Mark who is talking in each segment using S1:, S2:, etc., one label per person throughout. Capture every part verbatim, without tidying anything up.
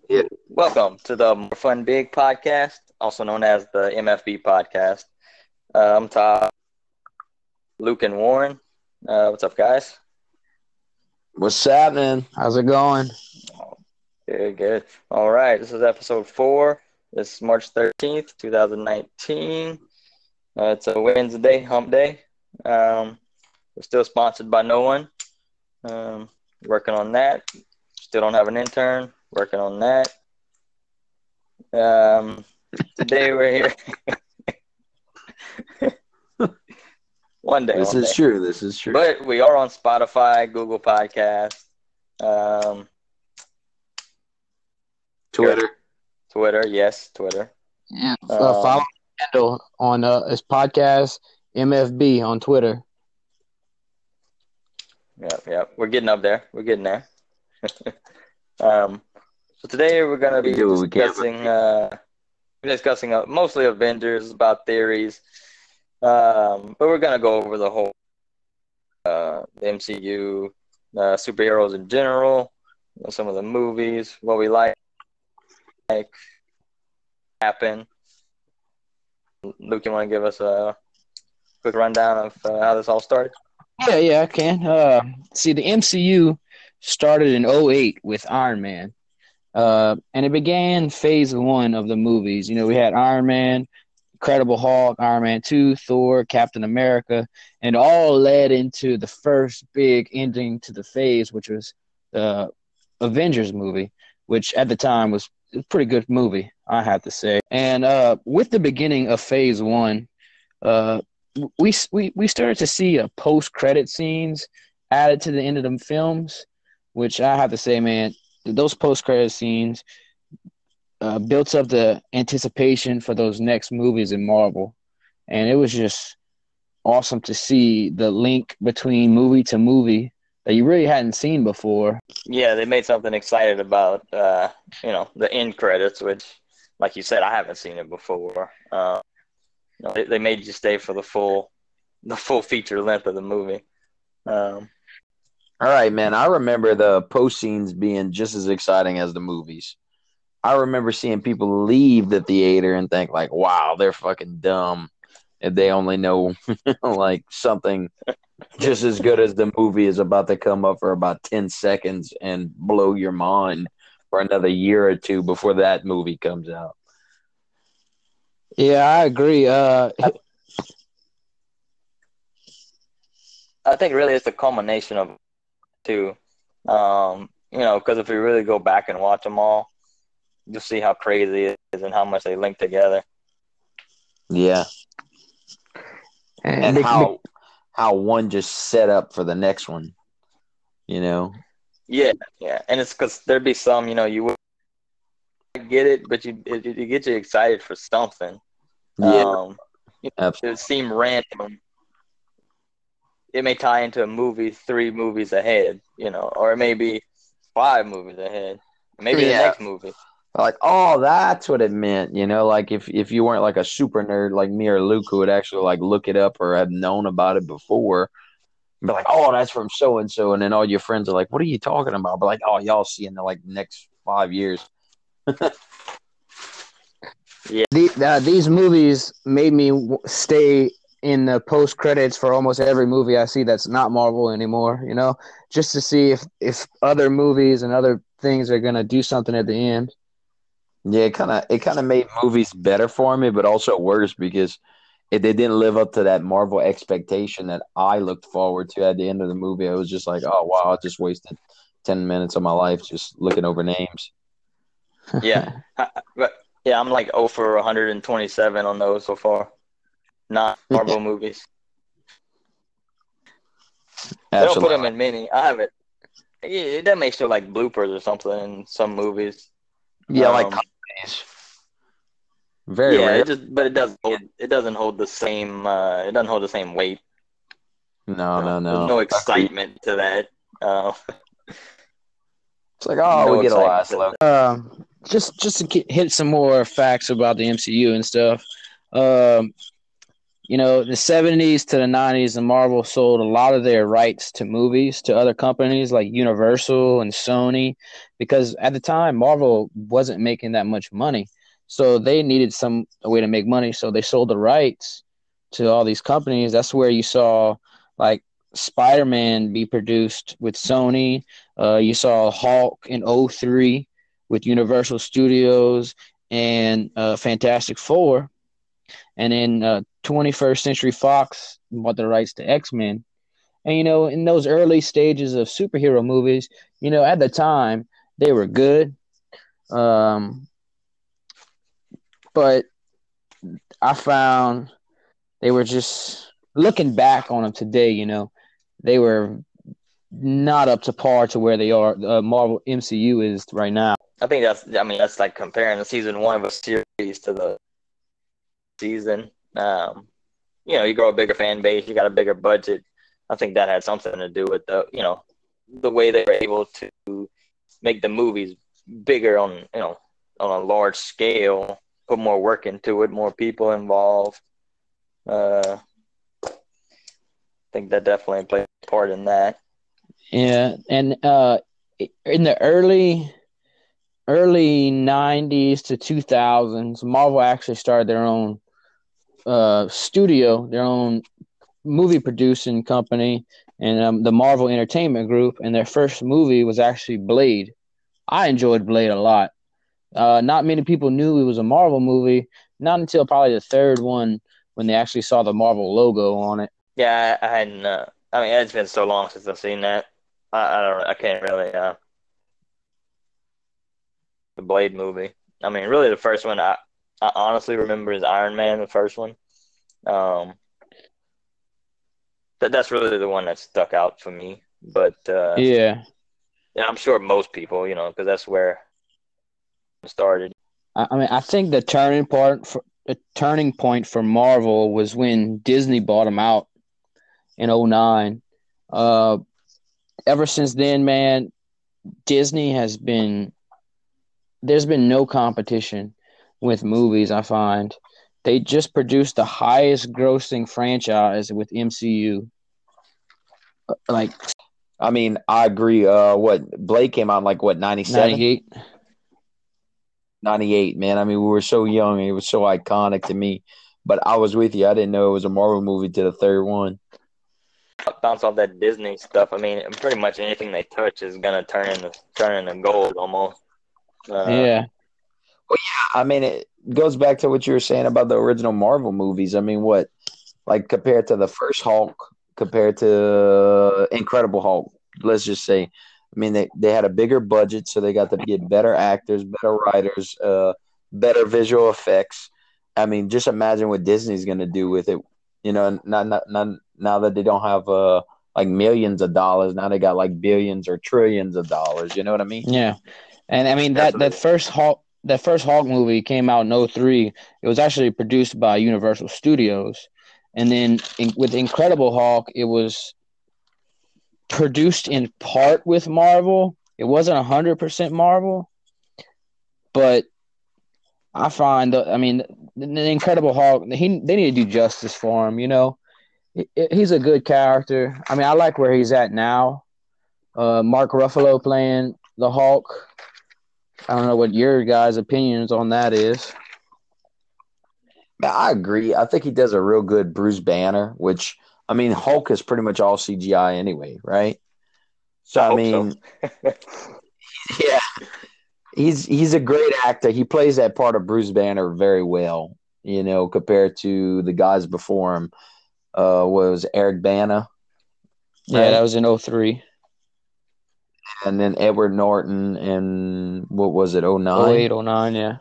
S1: Yeah.
S2: Welcome to the More Fun Big podcast, also known as the M F B podcast. Uh, I'm Todd, Luke, and Warren. Uh, what's up, guys?
S1: What's happening? How's it going?
S2: Good, good. All right, this is episode four. This is March thirteenth, twenty nineteen. Uh, it's a Wednesday, hump day. Um, we're still sponsored by no one. Um, working on that. Still don't have an intern. Working on that. Um, today we're here. One day,
S1: This
S2: one
S1: is
S2: day.
S1: true. This is true.
S2: But we are on Spotify, Google Podcasts, um,
S1: Twitter.
S2: Twitter. Yes, Twitter.
S1: Yeah. Uh, follow
S2: Um,
S1: handle on uh, his podcast, M F B on Twitter.
S2: yeah, yeah. We're getting up there. We're getting there. um, so today we're going to
S1: We
S2: be
S1: do what we can.
S2: discussing, uh, discussing uh, mostly Avengers, about theories. Um, but we're going to go over the whole uh, the M C U, uh, superheroes in general, you know, some of the movies, what we like, like happen. Luke, you want to give us a quick rundown of uh, how this all started?
S1: Yeah, yeah, I can. Uh, see, the M C U started in oh eight with Iron Man. Uh, and it began phase one of the movies. You know, we had Iron Man, Incredible Hulk, Iron Man two, Thor, Captain America, and all led into the first big ending to the phase, which was the Avengers movie, which at the time was a pretty good movie, I have to say. And uh, with the beginning of phase one, uh, we, we, we started to see a post-credit scenes added to the end of the films, which I have to say, man, those post-credit scenes uh, built up the anticipation for those next movies in Marvel. And it was just awesome to see the link between movie to movie that you really hadn't seen before.
S2: Yeah, they made something excited about, uh, you know, the end credits, which, like you said, I haven't seen it before. Uh, you know, they, they made you stay for the full, the full feature length of the movie. Um,
S3: All right, man. I remember the post scenes being just as exciting as the movies. I remember seeing people leave the theater and think like, "Wow, they're fucking dumb if they only know like something just as good as the movie is about to come up for about ten seconds and blow your mind for another year or two before that movie comes out."
S1: Yeah, I agree. Uh,
S2: I think really it's a culmination of two. Um, you know, because if you really go back and watch them all, you'll see how crazy it is and how much they link together.
S3: Yeah,
S1: and
S3: and
S1: they,
S3: how how one just set up for the next one. You know.
S2: Yeah, yeah, and it's because there'd be some, you know, you would get it, but you it, it gets you excited for something.
S3: Yeah,
S2: Um, it
S3: absolutely.
S2: would seem random. It may tie into a movie three movies ahead, you know, or it may be five movies ahead. Maybe the
S3: Yeah.
S2: next movie.
S3: Like, oh, that's what it meant, you know. Like, if if you weren't like a super nerd like me or Luke, who would actually like look it up or had known about it before, be like, oh, that's from so and so, and then all your friends are like, what are you talking about? But like, oh, y'all see in the like next five years.
S1: the, uh, these movies made me w- stay in the post credits for almost every movie I see that's not Marvel anymore. You know, just to see if if other movies and other things are gonna do something at the end.
S3: Yeah, it kind of it kind of made movies better for me, but also worse because if they didn't live up to that Marvel expectation that I looked forward to at the end of the movie, I was just like, oh wow, I just wasted ten minutes of my life just looking over names.
S2: Yeah, but yeah, I'm like oh for one hundred twenty-seven on those so far. Not Marvel movies. They don't put them
S3: Absolutely.
S2: in many. I haven't. Yeah, that may show like bloopers or something in some movies.
S3: Yeah, like
S2: Um,
S3: comedies. Very
S2: yeah,
S3: rare.
S2: it just but it doesn't hold, it doesn't hold the same uh, it doesn't hold the same weight.
S3: No,
S2: No,
S3: no,
S2: there's
S3: no.
S2: no
S3: Agreed.
S2: excitement to that. Uh,
S3: It's like, oh, we
S2: no
S3: get a
S2: excitement
S3: last
S2: to
S3: look.
S2: that.
S1: Um, just just to get, hit some more facts about the M C U and stuff. Um, you know, the seventies to the nineties, and Marvel sold a lot of their rights to movies to other companies like Universal and Sony, because at the time Marvel wasn't making that much money, so they needed some a way to make money. So they sold the rights to all these companies. That's where you saw like Spider-Man be produced with Sony. Uh, you saw Hulk in 'oh three with Universal Studios, and uh, Fantastic Four. And then uh, twenty-first Century Fox bought the rights to X-Men. And, you know, in those early stages of superhero movies, you know, at the time, they were good. Um, but I found they were just, looking back on them today, you know, they were not up to par to where they are, uh, Marvel M C U is right now.
S2: I think that's, I mean, that's like comparing the season one of a series to the season. Um, you know, you grow a bigger fan base, you got a bigger budget. I think that had something to do with the, you know, the way they were able to make the movies bigger on, you know, on a large scale, put more work into it, more people involved. Uh, I think that definitely played a part in that.
S1: Yeah, and uh, in the early early nineties to two thousands, Marvel actually started their own uh, studio, their own movie producing company, and um, the Marvel Entertainment Group. And their first movie was actually Blade. I enjoyed Blade a lot. Uh, not many people knew it was a Marvel movie, not until probably the third one when they actually saw the Marvel logo on it.
S2: Yeah, I, I hadn't. Uh, I mean, it's been so long since I've seen that. I, I don't. I can't really. Uh, the Blade movie. I mean, really, the first one I, I honestly remember is Iron Man, the first one. Um, that that's really the one that stuck out for me. But uh,
S1: Yeah,
S2: yeah, I'm sure most people, you know, because that's where it started.
S1: I, I mean, I think the turning point for the turning point for Marvel was when Disney bought them out in 'oh nine. Uh, ever since then, man, Disney has been there's been no competition with movies. I find they just produced the highest grossing franchise with M C U. Like
S3: I mean, I agree. Uh, what Blade came out in like what ninety-seven,
S1: ninety-eight.
S3: ninety-eight, man. I mean, we were so young. It was so iconic to me. But I was with you. I didn't know it was a Marvel movie to the third one.
S2: Bounce off that Disney stuff. I mean, pretty much anything they touch is gonna turn into turn into gold almost. Uh,
S1: Yeah.
S3: Well, yeah. I mean, it goes back to what you were saying about the original Marvel movies. I mean, what like compared to the first Hulk, compared to Incredible Hulk, let's just say. I mean, they, they had a bigger budget, so they got to get better actors, better writers, uh, better visual effects. I mean, just imagine what Disney's going to do with it. You know, not, not, not, now that they don't have uh, like millions of dollars, now they got like billions or trillions of dollars. You know what I mean?
S1: Yeah. And I mean that, that
S2: Absolutely.
S1: first Hulk that first Hulk movie came out in 'oh three. It was actually produced by Universal Studios. And then in, with Incredible Hulk, it was produced in part with Marvel. It wasn't one hundred percent Marvel, but I find that, I mean, the, the Incredible Hulk, he they need to do justice for him, you know. He- He's a good character. I mean, I like where he's at now. Uh, Mark Ruffalo playing the Hulk. I don't know what your guys' opinions on that is.
S3: Man, I agree. I think he does a real good Bruce Banner, which, I mean, Hulk is pretty much all C G I anyway, right? So,
S2: I
S3: I
S2: hope so.
S3: mean, yeah, he's he's a great actor. He plays that part of Bruce Banner very well, you know, compared to the guys before him. Uh, what was it, Eric Bana,
S1: Yeah, that
S3: right?
S1: was in 'oh three.
S3: And then Edward Norton and what was it, oh
S1: oh
S3: nine?
S1: eight, oh nine, yeah.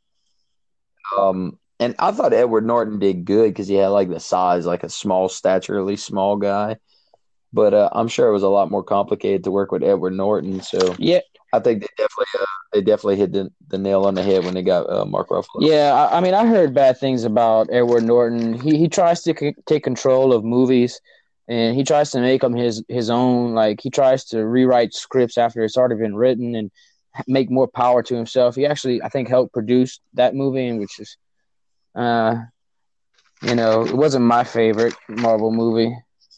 S3: Um, and I thought Edward Norton did good because he had like the size, like a small staturely small guy. But uh, I'm sure it was a lot more complicated to work with Edward Norton. So
S1: Yeah,
S3: I think they definitely uh, they definitely hit the, the nail on the head when they got uh, Mark Ruffalo.
S1: yeah. I, I mean, I heard bad things about Edward Norton. He he tries to c- take control of movies, and he tries to make them his his own. Like he tries to rewrite scripts after it's already been written and make more power to himself. He actually, I think, helped produce that movie, which is, uh, You know, it wasn't my favorite Marvel movie.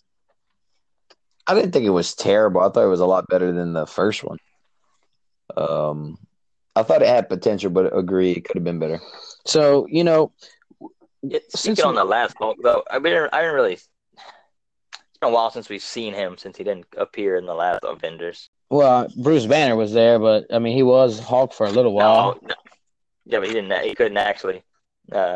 S3: I didn't think it was terrible. I thought it was a lot better than the first one. Um, I thought it had potential, but agree it could have been better.
S1: So, you know,
S2: It,
S1: since
S2: speaking on the last Hulk, though, I didn't, I didn't really. It's been a while since we've seen him since he didn't appear in the last Avengers.
S1: well, Bruce Banner was there, but I mean, he was Hulk for a little
S2: No,
S1: while.
S2: no yeah, but he didn't. He couldn't actually. Uh,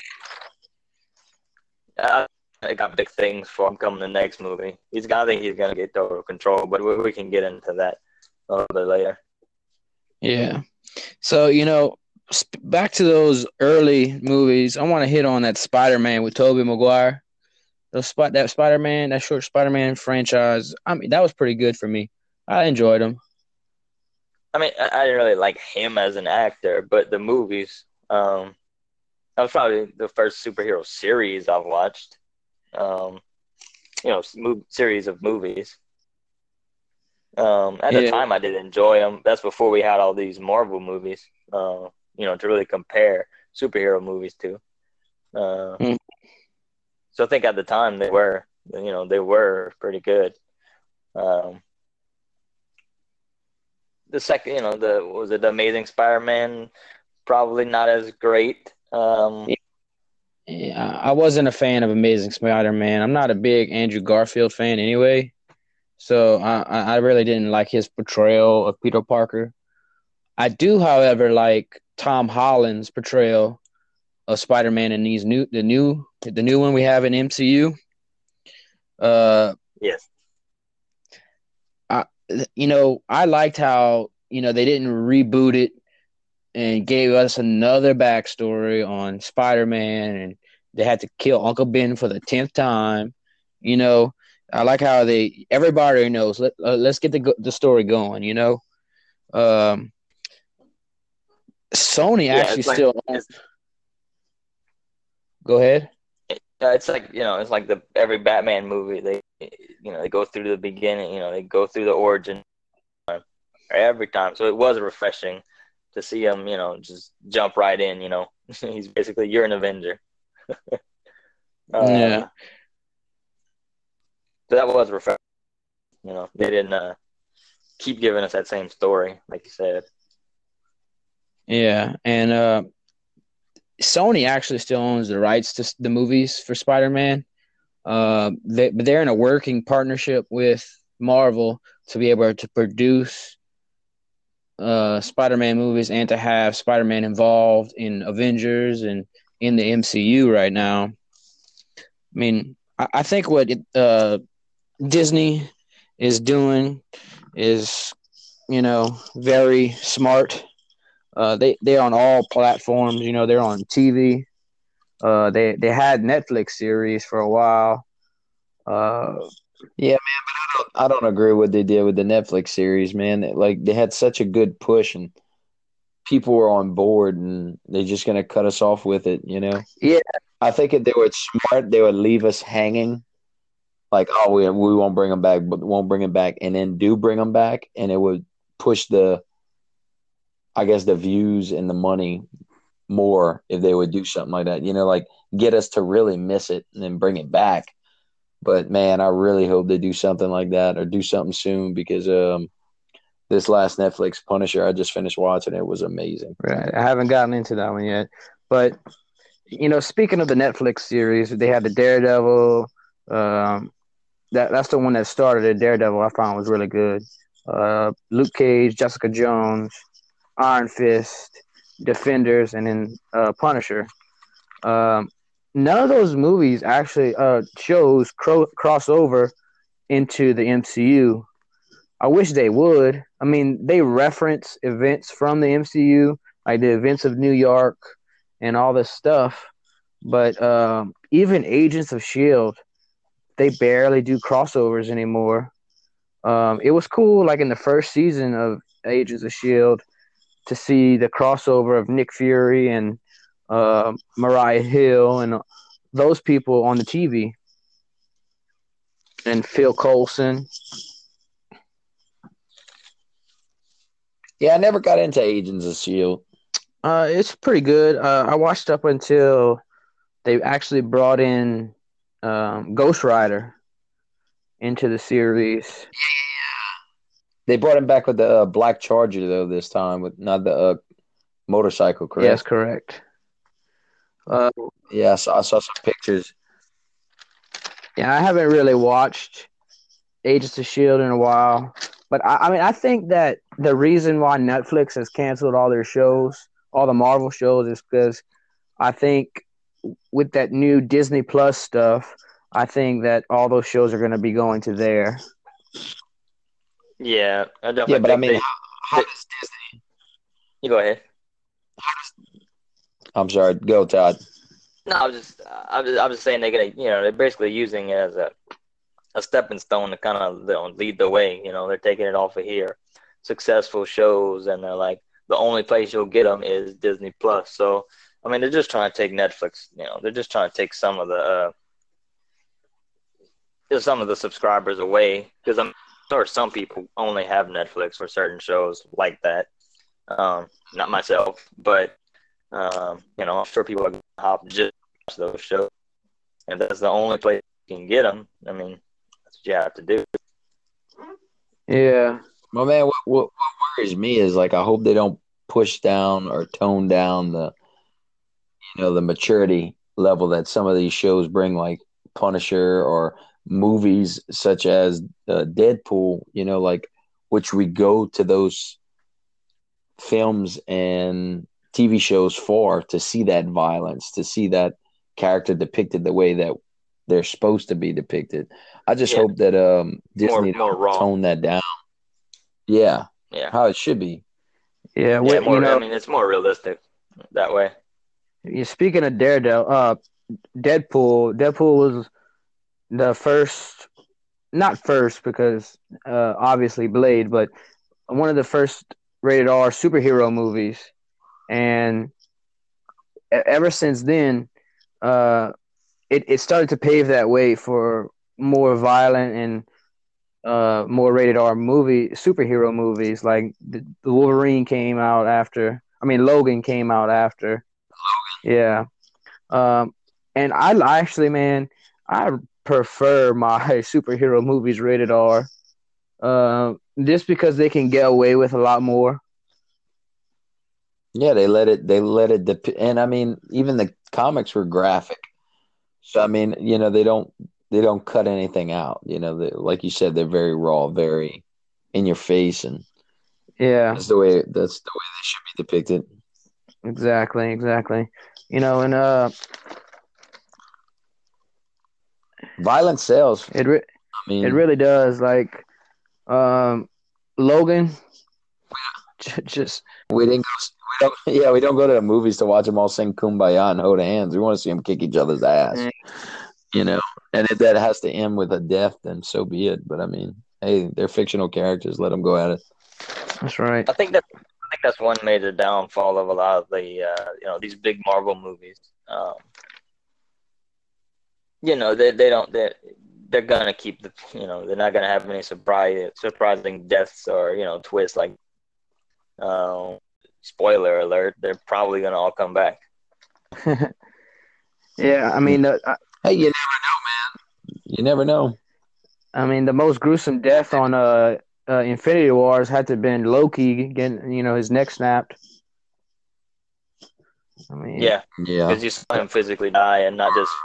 S2: I, I got big things for him coming the next movie. He's got. I think he's gonna get total control, but we, we can get into that a little bit later.
S1: Yeah. So, you know, sp- back to those early movies, I want to hit on that Spider-Man with Tobey Maguire. Those spot that Spider-Man, that short Spider-Man franchise. I mean, that was pretty good for me. I enjoyed them.
S2: I mean, I, I didn't really like him as an actor, but the movies. Um, that was probably the first superhero series I've watched. Um, you know, move, series of movies. Um, at the
S1: Yeah.
S2: time, I did enjoy them. That's before we had all these Marvel movies. Uh, you know, to really compare superhero movies to. Uh,
S1: Mm.
S2: so I think at the time they were, you know, they were pretty good. Um, the second, you know, the was it the Amazing Spider-Man? Probably not as great. Um,
S1: Yeah, I wasn't a fan of Amazing Spider-Man. I'm not a big Andrew Garfield fan anyway. So I, I really didn't like his portrayal of Peter Parker. I do, however, like Tom Holland's portrayal of Spider-Man in these new the new the new one we have in M C U. Uh,
S2: yes.
S1: I you know I liked how you know they didn't reboot it and gave us another backstory on Spider-Man, and they had to kill Uncle Ben for the tenth time. You know, I like how they everybody knows. Let uh, let's get the the story going. You know, um, Sony
S2: Yeah,
S1: actually
S2: it's like
S1: still owns.
S2: it's
S1: Go ahead.
S2: uh, it's like you know it's like the every Batman movie they you know they go through the beginning, you know they go through the origin every time. So it was refreshing to see him, you know, just jump right in. You know, he's basically you're an Avenger.
S1: Yeah,
S2: uh, so that was refreshing. You know, they didn't uh, keep giving us that same story, like you said.
S1: yeah, and uh, Sony actually still owns the rights to the movies for Spider-Man. Uh, they, but they're in a working partnership with Marvel to be able to produce uh, Spider-Man movies and to have Spider-Man involved in Avengers and in the M C U right now. I mean, I, I think what it, uh, Disney is doing is, you know, very smart. Uh, they they're on all platforms. You know, they're on T V. Uh, they they had Netflix series for a while. Uh,
S3: Yeah, man, but I don't, I don't agree with what they did with the Netflix series, man. Like they had such a good push and people were on board, and they're just gonna cut us off with it, you know.
S1: yeah,
S3: I think if they were smart, they would leave us hanging, like, oh, we we won't bring them back, but won't bring them back, and then do bring them back, and it would push the, I guess, the views and the money more if they would do something like that, you know, like get us to really miss it and then bring it back. But man, I really hope they do something like that or do something soon because um, this last Netflix Punisher, I just finished watching. It was amazing.
S1: right. I haven't gotten into that one yet, but you know, speaking of the Netflix series, they had the Daredevil. Um, that that's the one that started it. Daredevil, I found was really good. Uh, Luke Cage, Jessica Jones, Iron Fist, Defenders, and then uh, Punisher. Um, None of those movies actually uh, shows cro- crossover into the M C U. I wish they would. I mean, they reference events from the M C U, like the events of New York and all this stuff. But um, even Agents of Shield, they barely do crossovers anymore. Um, it was cool, like in the first season of Agents of Shield, to see the crossover of Nick Fury and uh, Mariah Hill and those people on the T V, and Phil Coulson.
S3: Yeah, I never got into Agents of Shield.
S1: Uh, it's pretty good. Uh, I watched up until they actually brought in um, Ghost Rider into the series.
S3: They brought him back with the uh, black Charger though this time, with not the uh, motorcycle,
S1: Yes,
S3: correct?
S1: correct. Uh,
S3: Yeah, I saw, I saw some pictures.
S1: yeah, I haven't really watched Agents of Shield in a while, but I, I mean, I think that the reason why Netflix has canceled all their shows, all the Marvel shows, is because I think with that new Disney Plus stuff, I think that all those shows are going to be going to there.
S2: Yeah, I
S3: Yeah,
S2: definitely
S3: but I
S2: think
S3: mean,
S2: they.
S3: how, how
S2: they
S3: does Disney?
S2: you go ahead.
S3: I'm sorry, go Todd.
S2: No, I was just, I was, I was saying they're gonna, you know, they're basically using it as a, a stepping stone to kind of, you know, lead the way. You know, they're taking it off of here, successful shows, and they're like the only place you'll get them is Disney Plus. So, I mean, they're just trying to take Netflix. You know, they're just trying to take some of the, uh, just some of the subscribers away because I'm sure some people only have Netflix for certain shows like that. Um, not myself, but um, you know, I'm sure people are gonna hop just watch those shows, and that's the only place you can get them. I mean, that's what you have to do.
S1: Yeah,
S3: Well, man, what, what what worries me is like I hope they don't push down or tone down the you know the maturity level that some of these shows bring, like Punisher or movies such as uh, Deadpool. You know, like which we go to those films and T V shows for to see that violence, to see that character depicted the way that they're supposed to be depicted. I just
S2: Yeah,
S3: hope that um,
S2: more
S3: Disney
S2: more
S3: don't
S2: raw.
S3: tone that down. Yeah,
S2: Yeah,
S3: how it should be.
S1: yeah.
S2: yeah,
S1: We, you
S2: more. I
S1: know,
S2: mean, it's more realistic that way.
S1: speaking of Daredevil, uh, Deadpool, Deadpool was the first, not first because uh, obviously Blade, but one of the first rated R superhero movies, and e- ever since then, uh, it it started to pave that way for more violent and uh more rated R movie superhero movies. Like the, the Wolverine came out after. I mean, Logan came out after. Yeah. Um, and I I actually, man, I prefer my superhero movies rated R. Uh, just because they can get away with a lot more.
S3: Yeah, they let it. They let it. Dep- and I mean, even the comics were graphic. So I mean, you know, they don't they don't cut anything out. You know, they, like you said, they're very raw, very in your face, and
S1: Yeah,
S3: that's the way that's the way they should be depicted.
S1: exactly, exactly. You know, and uh,
S3: Violent sales.
S1: it re-
S3: I
S1: it
S3: mean,
S1: really does. Like, um, Logan, just
S3: we didn't go. We don't, yeah, we don't go to the movies to watch them all sing "Kumbaya" and hold hands. We want to see them kick each other's ass. You know, and if that has to end with a death, then so be it. But I mean, hey, they're fictional characters. Let them go at it.
S1: that's right.
S2: I think that I think that's one major downfall of a lot of the uh, you know these big Marvel movies. Um, you know they they don't they they're gonna keep the you know they're not gonna have any surprise surprising deaths or you know twists like uh, spoiler alert, they're probably gonna all come back.
S1: Yeah, I mean, uh, I,
S3: Hey, you never know, man. You never know.
S1: I mean, the most gruesome death on uh, uh Infinity Wars had to have been Loki getting, you know, his neck snapped. I mean,
S2: Yeah,
S3: Yeah,
S2: because you saw him physically die and not just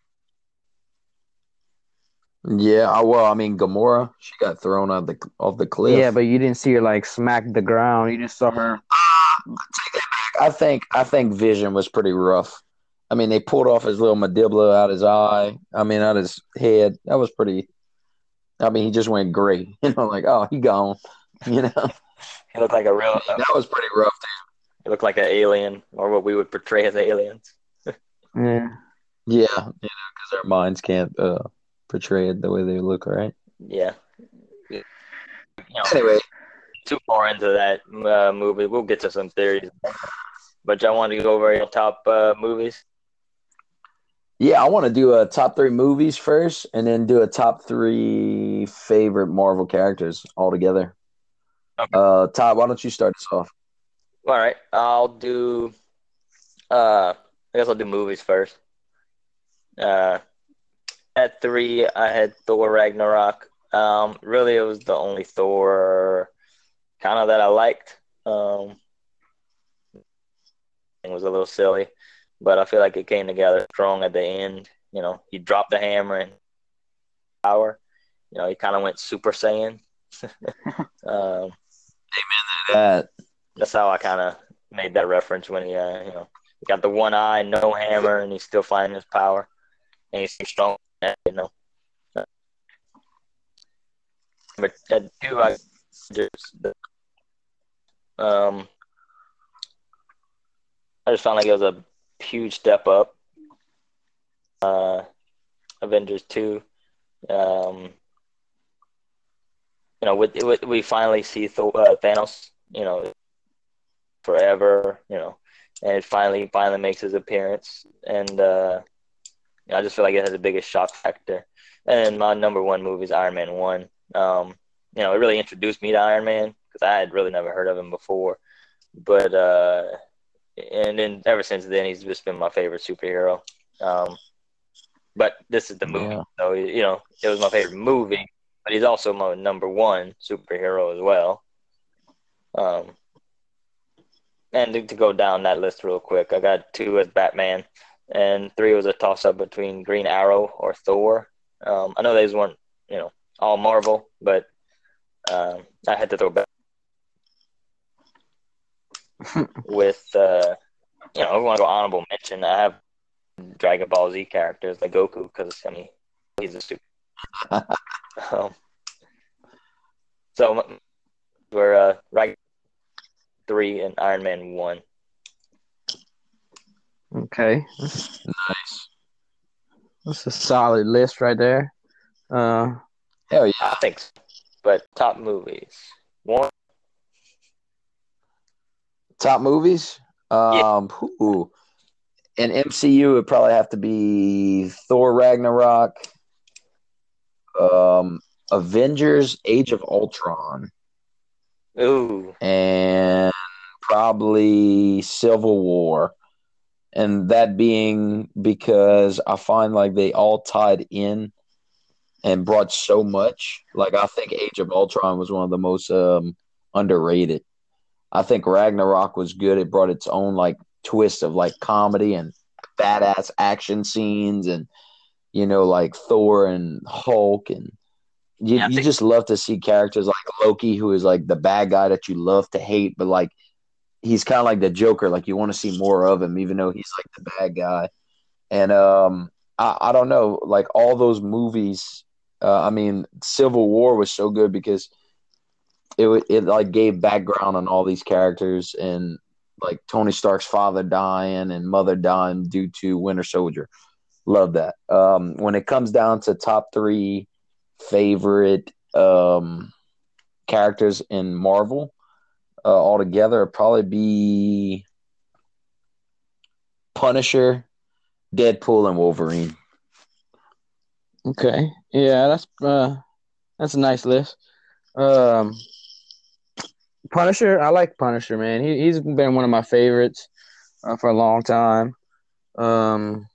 S3: yeah. I, well, I mean, Gamora, she got thrown off the off the
S1: yeah,
S3: cliff.
S1: but you didn't see her like smack the ground. You just saw her.
S3: I think I think Vision was pretty rough. I mean, they pulled off his little mandibular out his eye. I mean, out his head. That was pretty. I mean, he just went gray. You know, like oh, he gone. You know,
S2: he looked like a real uh,
S3: that was pretty rough.
S2: he looked like an alien or what we would portray as aliens.
S1: Yeah,
S3: Too. Yeah, you know, because our minds can't uh, portray it the way they look. Right.
S2: Yeah, you know,
S3: Anyway,
S2: too far into that uh, movie. We'll get to some theories, but y'all want to go over your top uh, movies?
S3: yeah, I want to do a top three movies first, and then do a top three favorite Marvel characters all together.
S2: Okay.
S3: Uh, Todd, why don't you start us off?
S2: All right, I'll do. Uh, I guess I'll do movies first. Uh, at three, I had Thor Ragnarok. Um, really, it was the only Thor kind of that I liked. Um, it was a little silly, but I feel like it came together strong at the end. You know, he dropped the hammer and power. You know, he kind of went Super Saiyan. um,
S3: That
S2: that's how I kind of made that reference when he, uh, you know, he got the one eye, no hammer, and he's still finding his power, and he's strong. You know, but at two, I just um, I just found like it was a huge step up. Uh, Avengers two, um, you know, with, with we finally see Thor, uh, Thanos, you know, forever, you know, and it finally finally makes his appearance, and uh, you know, I just feel like it has the biggest shock factor. And my number one movie is Iron Man one. Um, you know, it really introduced me to Iron Man because I had really never heard of him before, but uh, and then ever since then he's just been my favorite superhero. Um, but this is the movie,
S3: yeah.
S2: so you know, it was my favorite movie, but he's also my number one superhero as well. Um, and to, to go down that list real quick, I got two as Batman, and three was a toss-up between Green Arrow or Thor. Um, I know these weren't, you know, all Marvel, but um, I had to throw back with, uh, you know, I want to go honorable mention. I have Dragon Ball Z characters like Goku because, I mean, he's a super. um, so we're uh, right three and Iron Man one.
S1: Okay,
S3: Nice.
S1: that's a solid list right there. Uh,
S3: Hell yeah.
S2: I think so. But top movies. One.
S3: Top movies? Um, who? In M C U, it would probably have to be Thor Ragnarok, um, Avengers Age of Ultron,
S2: Ooh.
S3: and probably Civil War. And that being because I find like they all tied in and brought so much. Like I think Age of Ultron was one of the most um, underrated. I think Ragnarok was good. It brought its own like twist of like comedy and badass action scenes, and you know like Thor and Hulk, and you
S2: Yeah, I
S3: you
S2: think
S3: just love to see characters like Loki, who is like the bad guy that you love to hate, but like he's kind of like the Joker. Like you want to see more of him, even though he's like the bad guy. And um, I, I don't know, like all those movies. Uh, I mean, Civil War was so good because it it like gave background on all these characters, and like Tony Stark's father dying and mother dying due to Winter Soldier. Love that. Um, when it comes down to top three favorite um, characters in Marvel uh, altogether, it'd probably be Punisher, Deadpool, and Wolverine.
S1: okay, yeah, that's uh, that's a nice list. Um, Punisher, I like Punisher, man. He he's been one of my favorites uh, for a long time. Um,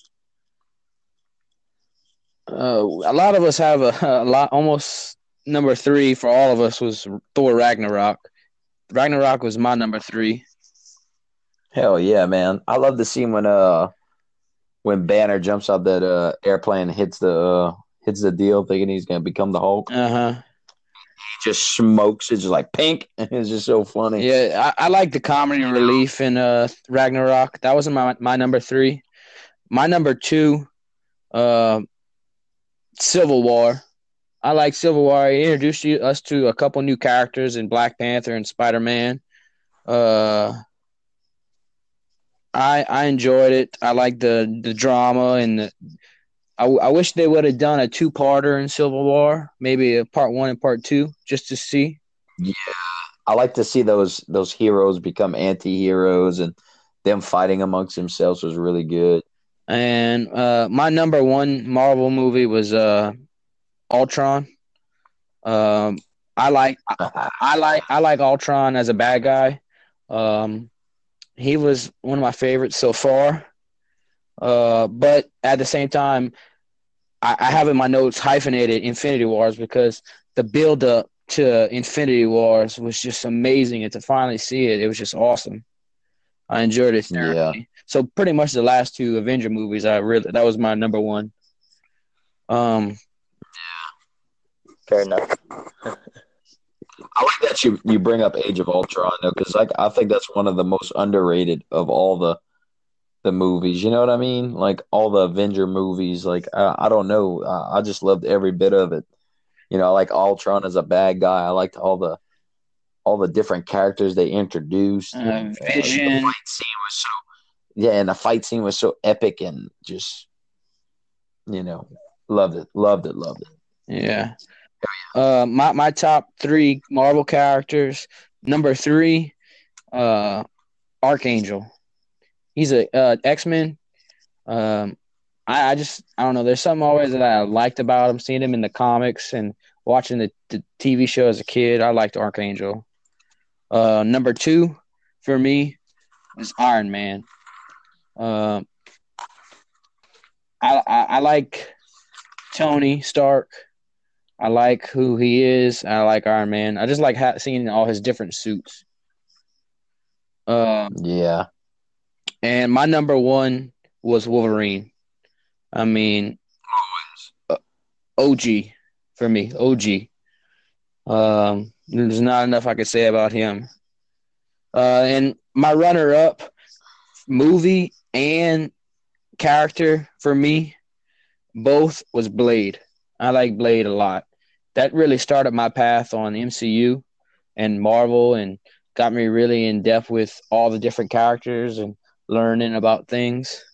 S1: uh, a lot of us have a, a lot. Almost number three for all of us was Thor Ragnarok. Ragnarok was my number three.
S3: Hell yeah, man! I love the scene when uh when Banner jumps out that uh airplane, and hits the uh, hits the deal, thinking he's gonna become the Hulk.
S1: Uh huh.
S3: He just smokes it, just like pink. It's just so funny.
S1: Yeah, I, I like the comedy relief in uh Ragnarok. That was my my number three. My number two, uh, Civil War. I like Civil War. It introduced you, us to a couple new characters in Black Panther and Spider Man. Uh, I I enjoyed it. I like the the drama and the. I, I wish they would have done a two parter in Civil War, maybe a part one and part two, just to see.
S3: Yeah, I like to see those those heroes become anti-heroes, and them fighting amongst themselves was really good.
S1: And uh, my number one Marvel movie was uh, Ultron. Um, I like I, I like I like Ultron as a bad guy. Um, he was one of my favorites so far. Uh, but at the same time, I, I have in my notes hyphenated Infinity Wars because the build up to Infinity Wars was just amazing, and to finally see it, it was just awesome. I enjoyed it
S3: Yeah.
S1: thoroughly. So pretty much the last two Avenger movies, I really that was my number one. Um,
S2: Fair enough.
S3: I like that you you bring up Age of Ultron though, because like I think that's one of the most underrated of all the the movies. You know what I mean? Like all the Avenger movies. Like I, I don't know, I, I just loved every bit of it. You know, I like Ultron as a bad guy. I liked all the all the different characters they introduced,
S1: uh,
S3: and uh, the
S1: Vision.
S3: fight scene was so yeah, and the fight scene was so epic and just you know loved it, loved it, loved it.
S1: Yeah. Uh, my my top three Marvel characters. Number three, uh, Archangel. He's a uh, X Men. Um, I, I just I don't know. There's something always that I liked about him. Seeing him in the comics and watching the, the T V show as a kid, I liked Archangel. Uh, number two for me was Iron Man. Um, I, I I like Tony Stark. I like who he is. I like Iron Man. I just like ha- seeing all his different suits. Um,
S3: Yeah,
S1: and my number one was Wolverine. I mean, uh, O G for me. O G. Um, there's not enough I could say about him. Uh, and my runner-up movie and character for me both was Blade. I like Blade a lot. That really started my path on M C U and Marvel and got me really in depth with all the different characters and learning about things.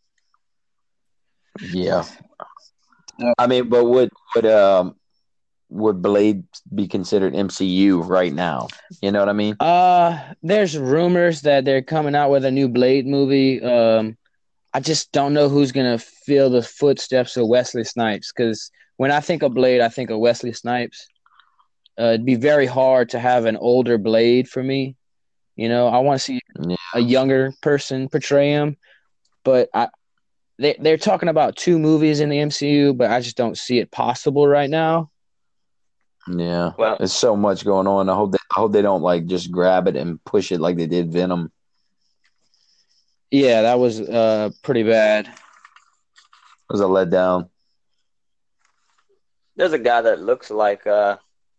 S3: yeah.
S1: Uh,
S3: I mean, but would would um would Blade be considered M C U right now? You know what I mean?
S1: uh, there's rumors that they're coming out with a new Blade movie. Um, I just don't know who's gonna fill the footsteps of Wesley Snipes because when I think of Blade, I think of Wesley Snipes. Uh, it'd be very hard to have an older Blade for me. You know, I want to see
S3: Yeah,
S1: a younger person portray him, but I they they're talking about two movies in the M C U, but I just don't see it possible right now.
S3: yeah.
S2: Well,
S3: There's so much going on. I hope they I hope they don't like just grab it and push it like they did Venom. It
S1: Yeah, that was uh pretty bad.
S3: was a letdown.
S2: there's a guy that looks like uh,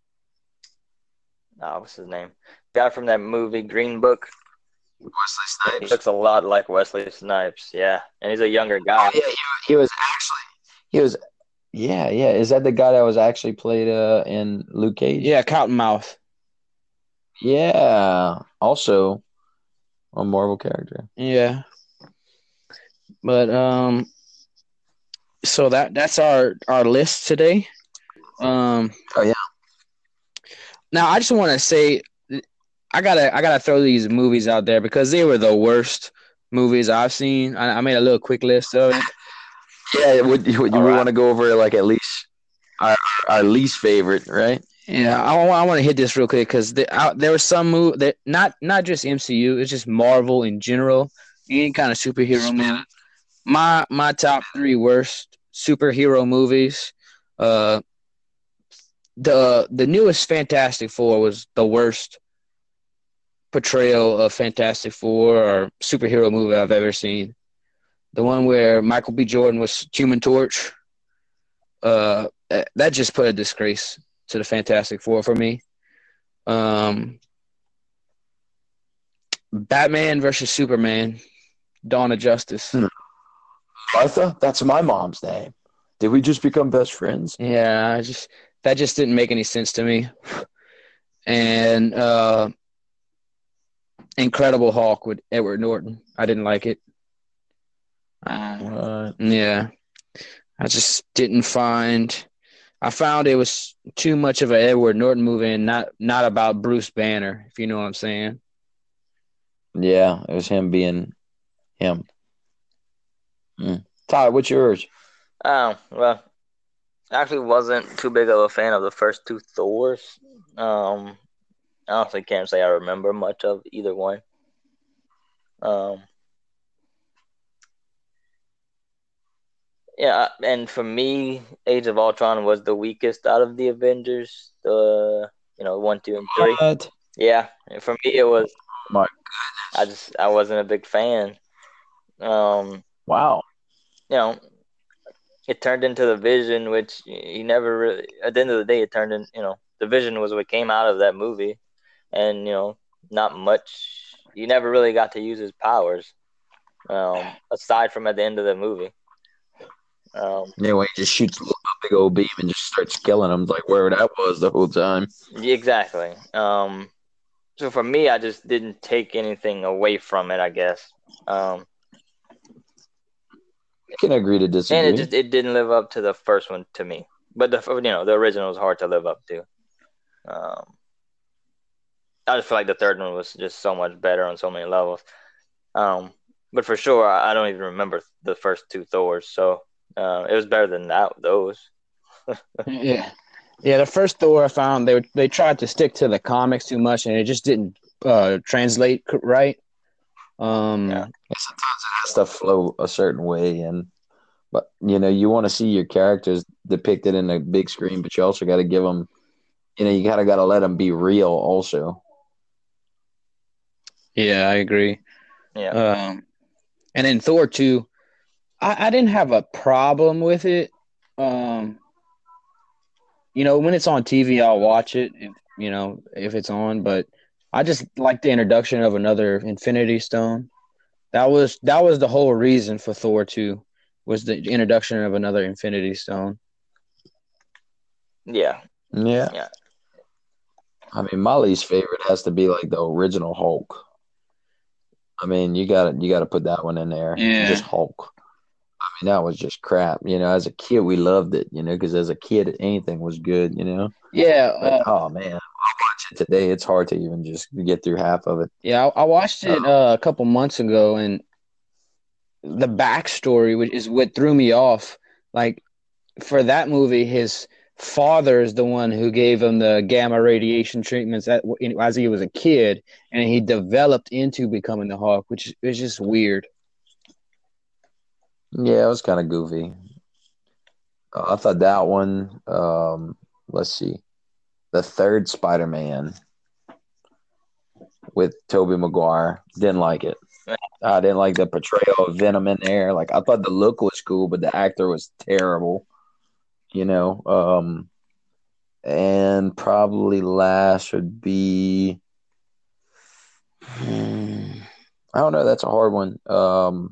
S2: oh, what's his name? Guy from that movie Green Book.
S3: Wesley
S2: He
S3: Snipes.
S2: looks a lot like Wesley Snipes. Yeah, and he's a younger guy.
S3: Oh yeah, he, he was actually he was yeah, yeah. Is that the guy that was actually played uh in Luke Cage?
S1: Yeah, Cottonmouth.
S3: Yeah. Also a Marvel character.
S1: Yeah, but um, so that that's our our list today. Um,
S3: Oh yeah.
S1: now I just want to say I gotta I gotta throw these movies out there because they were the worst movies I've seen. I, I made a little quick list of it.
S3: Yeah, would you would you
S2: All
S3: we
S2: right.
S3: want to go over like at least our our least favorite, right?
S1: Yeah, I, I want to hit this real quick because the, I, there was some move that not not just M C U, it's just Marvel in general, any kind of superhero movie. My my top three worst superhero movies. Uh, the the newest Fantastic Four was the worst portrayal of Fantastic Four or superhero movie I've ever seen. The one where Michael B. Jordan was Human Torch. Uh, that just put a disgrace to the Fantastic Four for me. Um, Batman versus Superman, Dawn of Justice.
S3: Hmm. Martha, that's my mom's name. Did we just become best friends?
S1: Yeah, I just that just didn't make any sense to me. And uh, Incredible Hulk with Edward Norton. I didn't like it. Uh,
S3: Uh,
S1: yeah, I just didn't find. I found it was too much of an Edward Norton movie and not not about Bruce Banner, if you know what I'm saying.
S3: yeah, it was him being him. Mm. Ty, what's yours?
S2: Oh, well, I actually wasn't too big of a fan of the first two Thors. Um, I honestly can't say I remember much of either one. Um, Yeah, and for me, Age of Ultron was the weakest out of the Avengers. The you know one, two, and three.
S3: What?
S2: Yeah, and for me it was.
S3: My
S2: I just I wasn't a big fan. Um,
S3: wow.
S2: you know, it turned into the Vision, which he never really. At the end of the day, it turned in. You know, the Vision was what came out of that movie, and you know, not much. He never really got to use his powers, um, aside from at the end of the movie. Um,
S3: Yeah, when he just shoots a big old beam and just starts killing them, like where that was the whole time.
S2: exactly. Um, so for me, I just didn't take anything away from it, I guess. Um,
S3: I can agree to
S2: and
S3: disagree.
S2: it just it didn't live up to the first one to me. But the you know the original was hard to live up to. Um, I just feel like the third one was just so much better on so many levels. Um, but for sure, I, I don't even remember the first two Thors, so uh, it was better than that. Those.
S1: Yeah, yeah. The first Thor I found they they tried to stick to the comics too much, and it just didn't uh, translate c- right. Um,
S2: Yeah.
S3: Sometimes it has to flow a certain way, and but you know you want to see your characters depicted in a big screen, but you also got to give them, you know, you gotta gotta let them be real also.
S1: yeah, I agree.
S2: Yeah.
S1: Um, and then Thor two, I, I didn't have a problem with it. Um, you know, when it's on T V, I'll watch it. If, you know, if it's on, but I just like the introduction of another Infinity Stone. That was that was the whole reason for Thor two was the introduction of another Infinity Stone.
S2: Yeah.
S3: Yeah.
S2: Yeah.
S3: I mean, my least favorite has to be like the original Hulk. I mean, you got to you got to put that one in there.
S1: Yeah.
S3: Just Hulk. I mean, that was just crap. You know, as a kid, we loved it. You know, because as a kid, anything was good. You know.
S1: Yeah.
S3: But
S1: Uh,
S3: oh man, I watch it today. It's hard to even just get through half of it.
S1: yeah. I, I watched it
S3: Uh,
S1: uh, a couple months ago, and the backstory, which is what threw me off. Like for that movie, his father is the one who gave him the gamma radiation treatments at, as he was a kid, and he developed into becoming the Hawk, which is just weird.
S3: yeah, it was kind of goofy. Uh, I thought that one. Um, let's see, the third Spider-Man with Tobey Maguire. Didn't like it. I didn't like the portrayal of Venom in there. Like I thought the look was cool, but the actor was terrible. You know. Um, and probably last would be. Hmm, I don't know. That's a hard one. Um,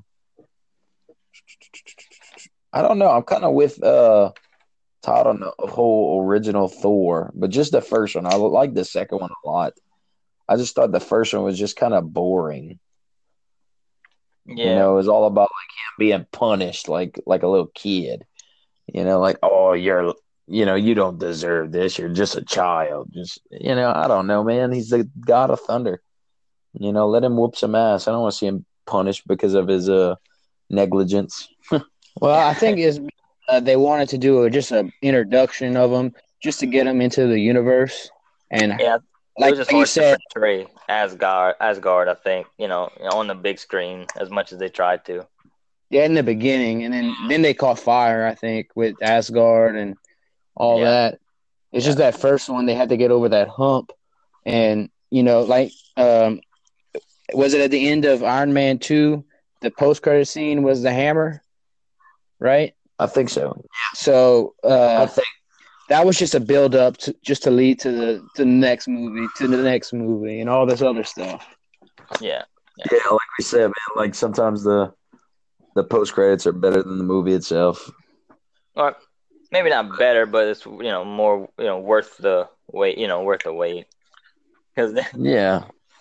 S3: I don't know. I'm kind of with uh Todd on the whole original Thor, but just the first one. I like the second one a lot. I just thought the first one was just kind of boring. You
S2: Yeah.
S3: know, it was all about like him being punished, like like a little kid. You know, like oh, you're, you know, you don't deserve this. You're just a child. Just you know, I don't know, man. He's the god of thunder. You know, let him whoop some ass. I don't want to see him punished because of his uh negligence.
S1: Well, I think is uh, they wanted to do a, just an introduction of him, just to get him into the universe, and
S2: Yeah. It
S1: like,
S2: was just
S1: like you
S2: hard to
S1: said,
S2: portray Asgard. Asgard, I think, you know, on the big screen as much as they tried to.
S1: yeah, in the beginning, and then then they caught fire. I think with Asgard and all
S2: Yeah.
S1: that. It's
S2: Yeah.
S1: just that first one they had to get over that hump, and you know, like, um, was it at the end of Iron Man two? The post credit scene was the hammer, right?
S3: I think so.
S1: So
S3: I
S1: uh,
S3: think
S1: that was just a build up to just to lead to the to the next movie, to the next movie, and all this other stuff.
S2: Yeah. Yeah.
S3: yeah, like we said, man. Like sometimes the the post credits are better than the movie itself.
S2: Or maybe not better, but it's you know more you know worth the wait. You know, worth the wait. Because
S3: Yeah.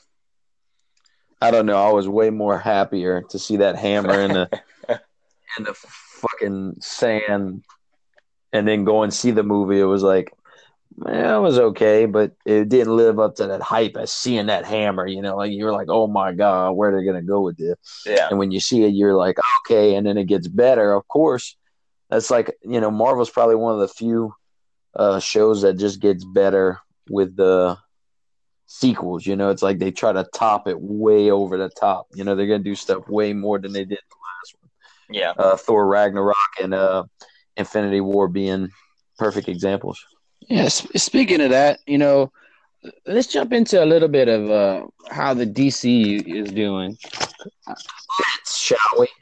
S3: I don't know. I was way more happier to see that hammer in the in the fucking sand, and then go and see the movie. It was like, man, it was okay, but it didn't live up to that hype as seeing that hammer. You know, like you were like, oh my god, where are they gonna go with this?
S2: yeah.
S3: And when you see it, you're like, okay, and then it gets better. Of course, that's like you know, Marvel's probably one of the few uh, shows that just gets better with the sequels. You know, it's like they try to top it way over the top. You know, they're gonna do stuff way more than they did the last one.
S2: Yeah.
S3: Uh, Thor Ragnarok and uh, Infinity War being perfect examples.
S1: Yeah. sp- Speaking of that, you know, let's jump into a little bit of uh, how the D C is doing.
S3: Shall we?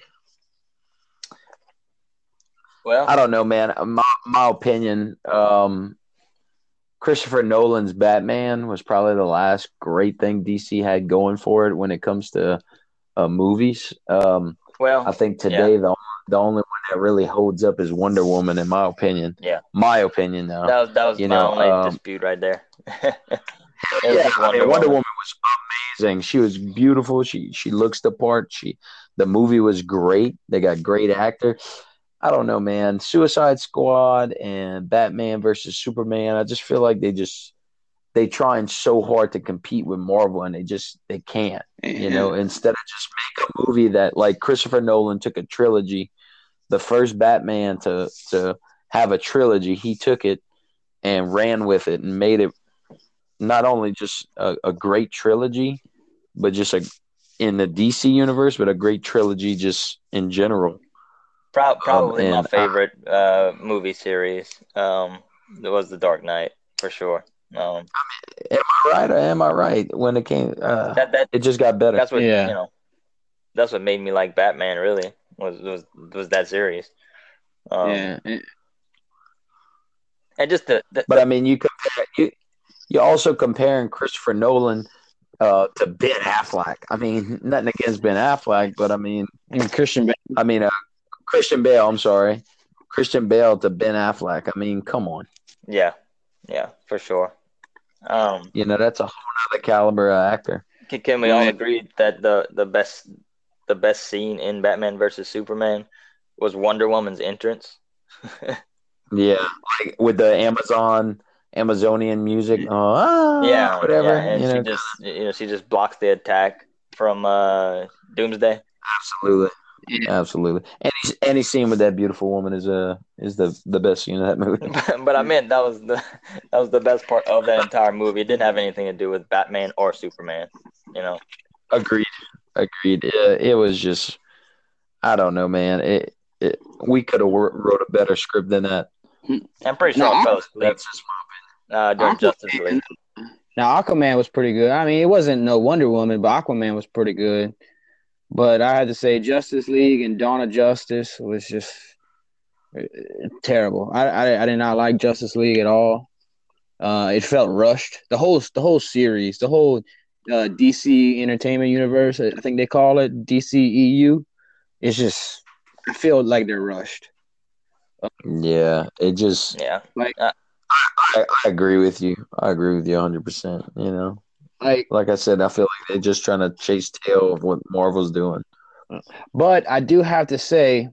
S2: Well,
S3: I don't know, man. My my opinion, um, Christopher Nolan's Batman was probably the last great thing D C had going for it when it comes to uh, movies. Um, I
S2: well,
S3: think
S2: yeah,
S3: today the the only one that really holds up is Wonder Woman, in my opinion.
S2: yeah.
S3: My opinion, though.
S2: That was that was
S3: You
S2: my
S3: know,
S2: only
S3: um,
S2: dispute right there. It was
S3: yeah.
S2: just
S3: I
S2: Wonder
S3: mean, Wonder
S2: Woman.
S3: Woman was amazing. She was beautiful. She she looks the part. She the movie was great. They got great actor. I don't know, man. Suicide Squad and Batman versus Superman. I just feel like they just they trying so hard to compete with Marvel and they just they can't. You
S1: Yeah.
S3: know, instead of just make a movie that like Christopher Nolan took a trilogy, the first Batman to to have a trilogy, he took it and ran with it and made it not only just a, a great trilogy, but just a in the D C universe, but a great trilogy just in general.
S2: Pro-
S3: Um,
S2: probably my
S3: and I,
S2: favorite uh, movie series. Um, it was The Dark Knight for sure. Um,
S3: am I right or am I right? When it came, uh,
S2: that that
S3: it just got better.
S2: that's what you
S1: Yeah.
S2: know. That's what made me like Batman. Really was was was that series. Um,
S1: Yeah. And-
S2: and just the, the,
S3: But
S2: the
S3: I mean, you compare you you also comparing Christopher Nolan uh, to Ben Affleck. I mean, nothing against Ben Affleck, but I mean,
S1: and Christian Bale.
S3: I mean, uh, Christian Bale. I'm sorry, Christian Bale to Ben Affleck. I mean, come on.
S2: yeah, yeah, for sure. Um,
S3: You know, that's a whole other caliber of actor.
S2: can, can we all
S1: Right.
S2: agree that the the best the best scene in Batman versus Superman was Wonder Woman's entrance?
S3: Yeah, like with the Amazon Amazonian music, oh, ah,
S2: Yeah, yeah,
S3: whatever.
S2: and
S3: You
S2: she
S3: know,
S2: just you know she just blocks the attack from uh Doomsday.
S3: absolutely,
S1: Yeah.
S3: absolutely. Any any scene with that beautiful woman is uh is the the best scene of that movie.
S2: But, but I meant that was the that was the best part of that entire movie. It didn't have anything to do with Batman or Superman, you know.
S3: Agreed, agreed. Yeah, it was just I don't know, man. It, it we could have wrote a better script than that.
S2: I'm pretty sure I
S1: Now,
S2: fell
S3: But
S2: asleep
S3: that's just
S2: uh, during Justice
S1: Aquaman.
S2: League.
S1: Now Aquaman was pretty good. I mean, it wasn't no Wonder Woman, but Aquaman was pretty good. But I had to say, Justice League and Dawn of Justice was just uh, terrible. I, I I did not like Justice League at all. Uh, it felt rushed. The whole the whole series, the whole uh, D C Entertainment Universe, I think they call it D C E U. It's just I feel like they're rushed.
S3: yeah. It just
S2: Yeah,
S1: Like
S2: uh,
S3: I, I agree with you. I agree with you one hundred percent. You know,
S1: like,
S3: like I said, I feel like they're just trying to chase tail of what Marvel's doing.
S1: but I do have to say,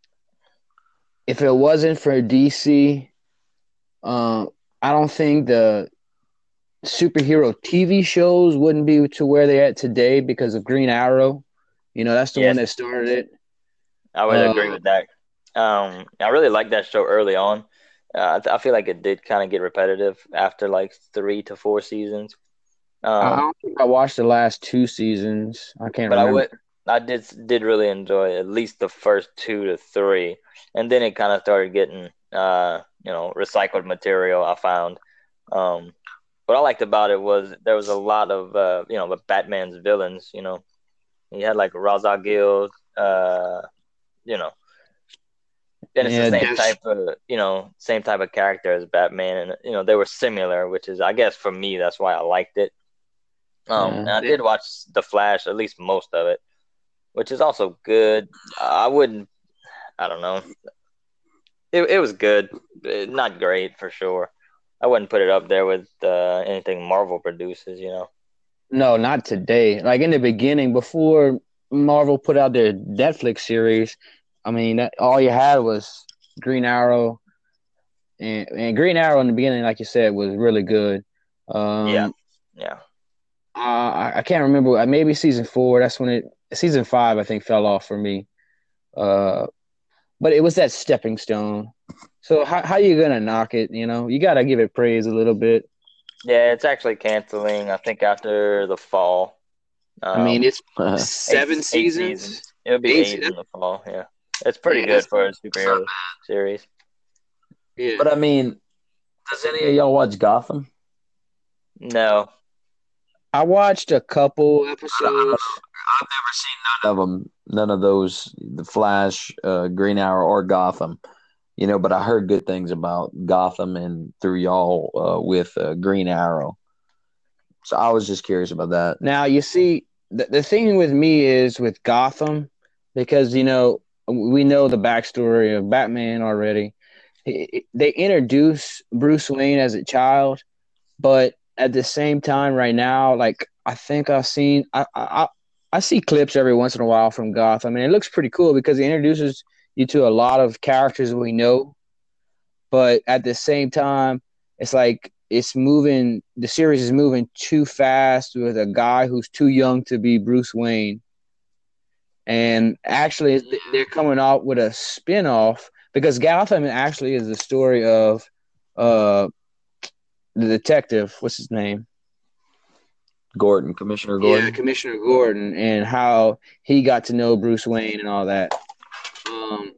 S1: if it wasn't for D C, um, I don't think the superhero T V shows wouldn't be to where they're at today because of Green Arrow. You know, that's the one
S2: yes,
S1: that started it.
S2: I would agree
S1: Uh,
S2: with that. Um, I really liked that show early on. Uh, I, th- I feel like it did kind of get repetitive after like three to four seasons.
S1: I
S2: Um,
S1: don't think I watched the last two seasons. I can't
S2: but I
S1: remember.
S2: would, I did did really enjoy at least the first two to three, and then it kind of started getting, uh, you know, recycled material. I found. Um, what I liked about it was there was a lot of, uh, you know, the Batman's villains. You know, he had like Ra's al Ghul, uh, you know, and it's the
S1: Yeah,
S2: same
S1: Death,
S2: type of, you know, same type of character as Batman, and you know, they were similar, which is, I guess, for me, that's why I liked it. Um,
S1: yeah,
S2: and I did watch The Flash, at least most of it, which is also good. I wouldn't, I don't know. It it was good, Eh, not great for sure. I wouldn't put it up there with uh, anything Marvel produces, you know.
S1: no, not today. Like in the beginning, before Marvel put out their Netflix series, I mean, that, all you had was Green Arrow, and, and Green Arrow in the beginning, like you said, was really good.
S2: Yeah,
S1: Um,
S2: yeah,
S1: I, I can't remember. uh, Maybe season four. That's when it. Season five, I think, fell off for me. Uh, but it was that stepping stone. So how how you gonna knock it? You know, you gotta give it praise a little bit.
S2: yeah. It's actually canceling. I think after the fall,
S1: I mean,
S2: um,
S1: it's
S2: eight
S1: seven
S2: eight
S1: seasons.
S2: seasons. It'll be
S1: Eight.
S2: eight in the fall. Yeah, It's pretty
S1: Yeah,
S2: good
S1: that's
S2: for a superhero series.
S1: yeah.
S3: But I mean, does any of y'all watch Gotham?
S2: No.
S1: I watched a couple episodes.
S3: I've never seen none of them, none of those, the Flash, uh, Green Arrow, or Gotham. You know, but I heard good things about Gotham and through y'all uh, with uh, Green Arrow. So I was just curious about that.
S1: Now you see, the, the thing with me is with Gotham, because you know we know the backstory of Batman already. He- They introduce Bruce Wayne as a child, but at the same time, right now, like I think I've seen, I I I see clips every once in a while from Gotham, and it looks pretty cool because it introduces you to a lot of characters we know, but at the same time, it's like it's moving. The series is moving too fast with a guy who's too young to be Bruce Wayne, and actually, they're coming out with a spin-off because Gotham actually is the story of uh the detective. What's his name?
S3: Gordon, Commissioner
S1: Yeah,
S3: Gordon.
S1: Commissioner Gordon, and how he got to know Bruce Wayne and all that. Um,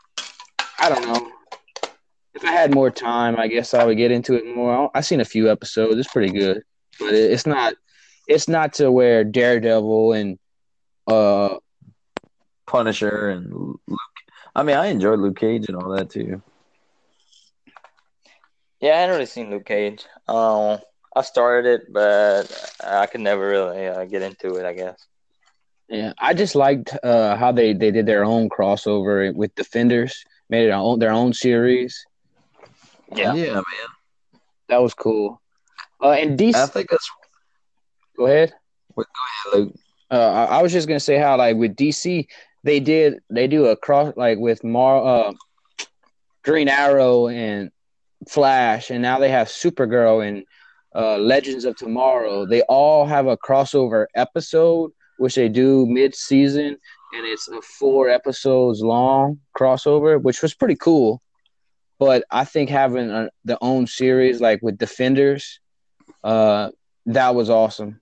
S1: I don't know. If I had more time, I guess I would get into it more. I've seen a few episodes; it's pretty good, but it's not. It's not to where Daredevil and uh
S3: Punisher and Luke. I mean, I enjoyed Luke Cage and all that too.
S2: Yeah, I hadn't really seen Luke Cage. Um, I started it, but I could never really uh, get into it, I guess.
S1: yeah, I just liked uh how they they did their own crossover with Defenders, made it their own their own series.
S2: Yeah.
S3: Yeah, man.
S1: That was cool. Uh, and D C,
S3: I think that's
S1: go ahead.
S3: what Luke.
S1: Uh, I, I was just gonna say how like with D C they did they do a cross like with Mar uh, Green Arrow and Flash, and now they have Supergirl and uh, Legends of Tomorrow. They all have a crossover episode, which they do mid season, and it's a four episodes long crossover, which was pretty cool. But I think having a, the own series like with Defenders, uh, that was awesome.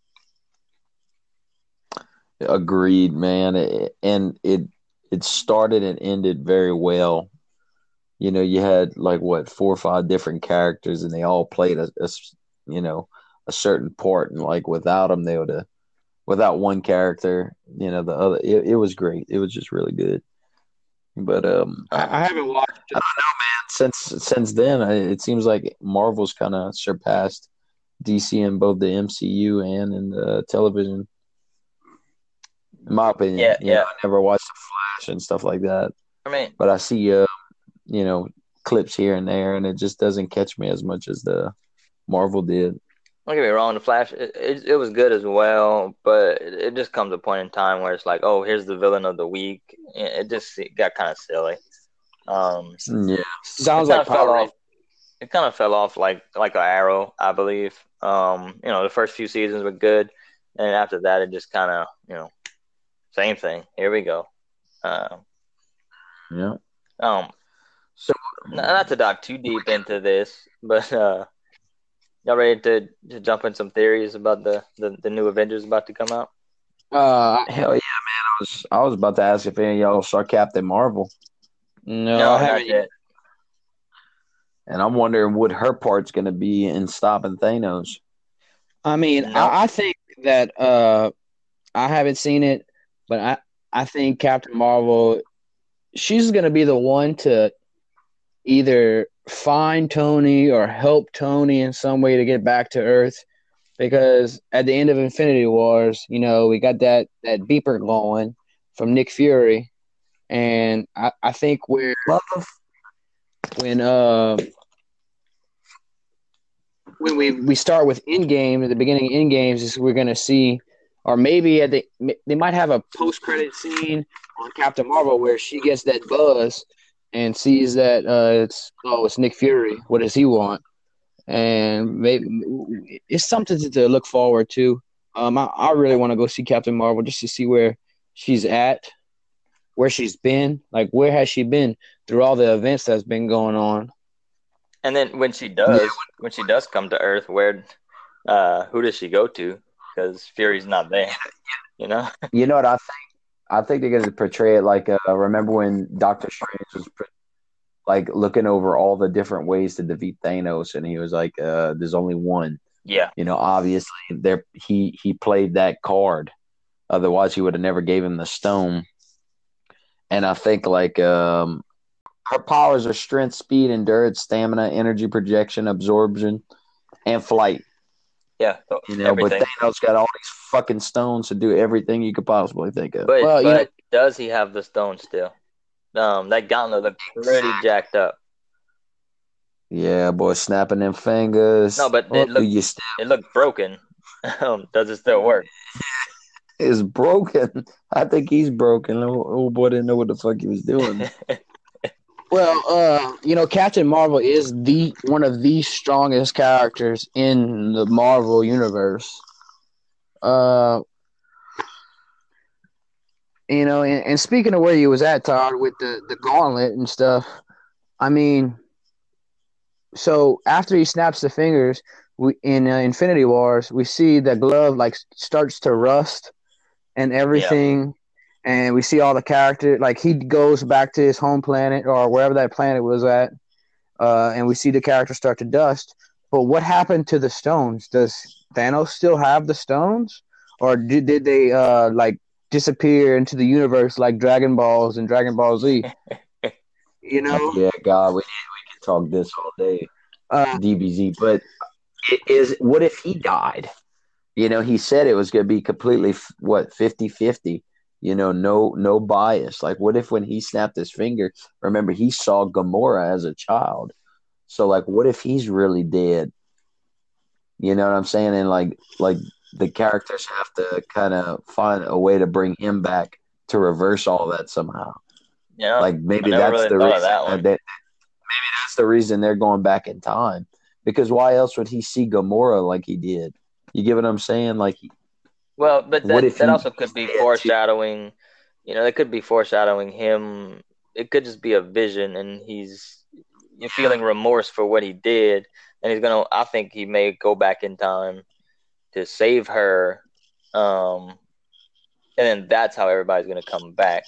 S3: Agreed, man. It, and it it started and ended very well. You know, you had like what four or five different characters, and they all played a, a you know a certain part, and like without them, they would have without one character, you know, the other. It, it was great. It was just really good. But um,
S1: I, I haven't watched.
S3: I don't know, man. Since since then, I, it seems like Marvel's kind of surpassed D C in both the M C U and in the television. In my opinion,
S2: Yeah,
S3: you
S2: yeah.
S3: know, I never watched the Flash and stuff like that,
S2: I mean,
S3: but I see uh, you know, clips here and there, and it just doesn't catch me as much as the Marvel did.
S2: don't get me wrong, the Flash, it, it, it was good as well, but it, it just comes a point in time where it's like, oh, here's the villain of the week. It just it got kind of silly. Um,
S3: Yeah,
S1: Sounds
S2: it kind
S1: like
S2: of fell
S1: Power
S2: off. It kind of fell off like like an arrow, I believe. Um, you know, the first few seasons were good, and after that, it just kind of, you know, same thing. Here we go. Uh,
S3: yeah.
S2: um,
S3: So
S2: not, not to dive too deep into this, but uh, y'all ready to, to jump in some theories about the, the, the new Avengers about to come out?
S1: Uh,
S3: hell yeah, man! I was I was about to ask if any of y'all saw Captain Marvel,
S1: no,
S2: No,
S1: I
S2: not
S1: haven't.
S2: yet.
S3: and I'm wondering what her part's going to be in stopping Thanos.
S1: I mean,
S2: No.
S1: I, I think that uh, I haven't seen it, but I I think Captain Marvel, she's gonna be the one to either find Tony or help Tony in some way to get back to Earth. Because at the end of Infinity Wars, you know, we got that that beeper going from Nick Fury, and I, I think we're when uh when we we start with Endgame at the beginning of Endgames is we're gonna see, or maybe at the they might have a post credit scene on Captain Marvel where she gets that buzz and sees that uh it's oh it's Nick Fury. What does he want? And maybe it's something to, to look forward to. Um, I, I really want to go see Captain Marvel just to see where she's at, where she's been, like where has she been through all the events that's been going on.
S2: And then when she does, when she does come to Earth, where, uh, who does she go to? Because Fury's not there, you know.
S3: You know what I think? I think they're gonna portray it like uh, remember when Doctor Strange was like looking over all the different ways to defeat Thanos, and he was like, uh, "There's only one."
S2: Yeah.
S3: You know, obviously, there he he played that card. Otherwise, he would have never gave him the stone. And I think like um, her powers are strength, speed, endurance, stamina, energy projection, absorption, and flight.
S2: Yeah.
S3: You know,
S2: Everything.
S3: but Thanos got all these fucking stones to do everything you could possibly think of.
S2: But
S1: Well, you
S2: but
S1: know,
S2: does he have the stone still? Um, that gauntlet looked pretty jacked up.
S3: Yeah, boy, snapping them fingers.
S2: No, but
S1: well,
S2: it looked
S3: You st-
S2: it looked broken. Um, does it still work?
S3: is broken. I think he's broken. Old, old boy didn't know what the fuck he was doing.
S1: well, uh, you know, Captain Marvel is the one of the strongest characters in the Marvel universe. Uh, you know, and, and speaking of where you was at, Todd, with the the gauntlet and stuff. I mean, so after he snaps the fingers, we in uh, Infinity Wars, we see the glove like starts to rust and
S2: Yeah.
S1: everything, and we see all the character like he goes back to his home planet or wherever that planet was at, uh, and we see the character start to dust. But what happened to the stones? Does Thanos still have the stones, or did did they uh like disappear into the universe like Dragon Balls and Dragon Ball Z? You know,
S3: Yeah, God, we we can talk this all day,
S1: uh,
S3: D B Z. But it is what if he died? You know, he said it was going to be completely what fifty-fifty. You know, no no bias. Like, what if when he snapped his finger? Remember, he saw Gamora as a child. So, like, what if he's really dead? You know what I'm saying? And like, like the characters have to kind of find a way to bring him back to reverse all that somehow.
S2: Yeah.
S3: Like
S2: I
S3: maybe
S2: never
S3: that's
S2: really
S3: the
S2: thought
S3: reason
S2: of that
S3: that
S2: one.
S3: they, maybe that's the reason they're going back in time. Because why else would he see Gamora like he did? You get what I'm saying? Like,
S2: Well, but
S3: what
S2: that
S3: if
S2: that
S3: he
S2: also could be
S3: dead too?
S2: foreshadowing. You know, it could be foreshadowing him. It could just be a vision, and he's you're feeling remorse for what he did, and he's gonna. I think he may go back in time to save her, um, and then that's how everybody's gonna come back.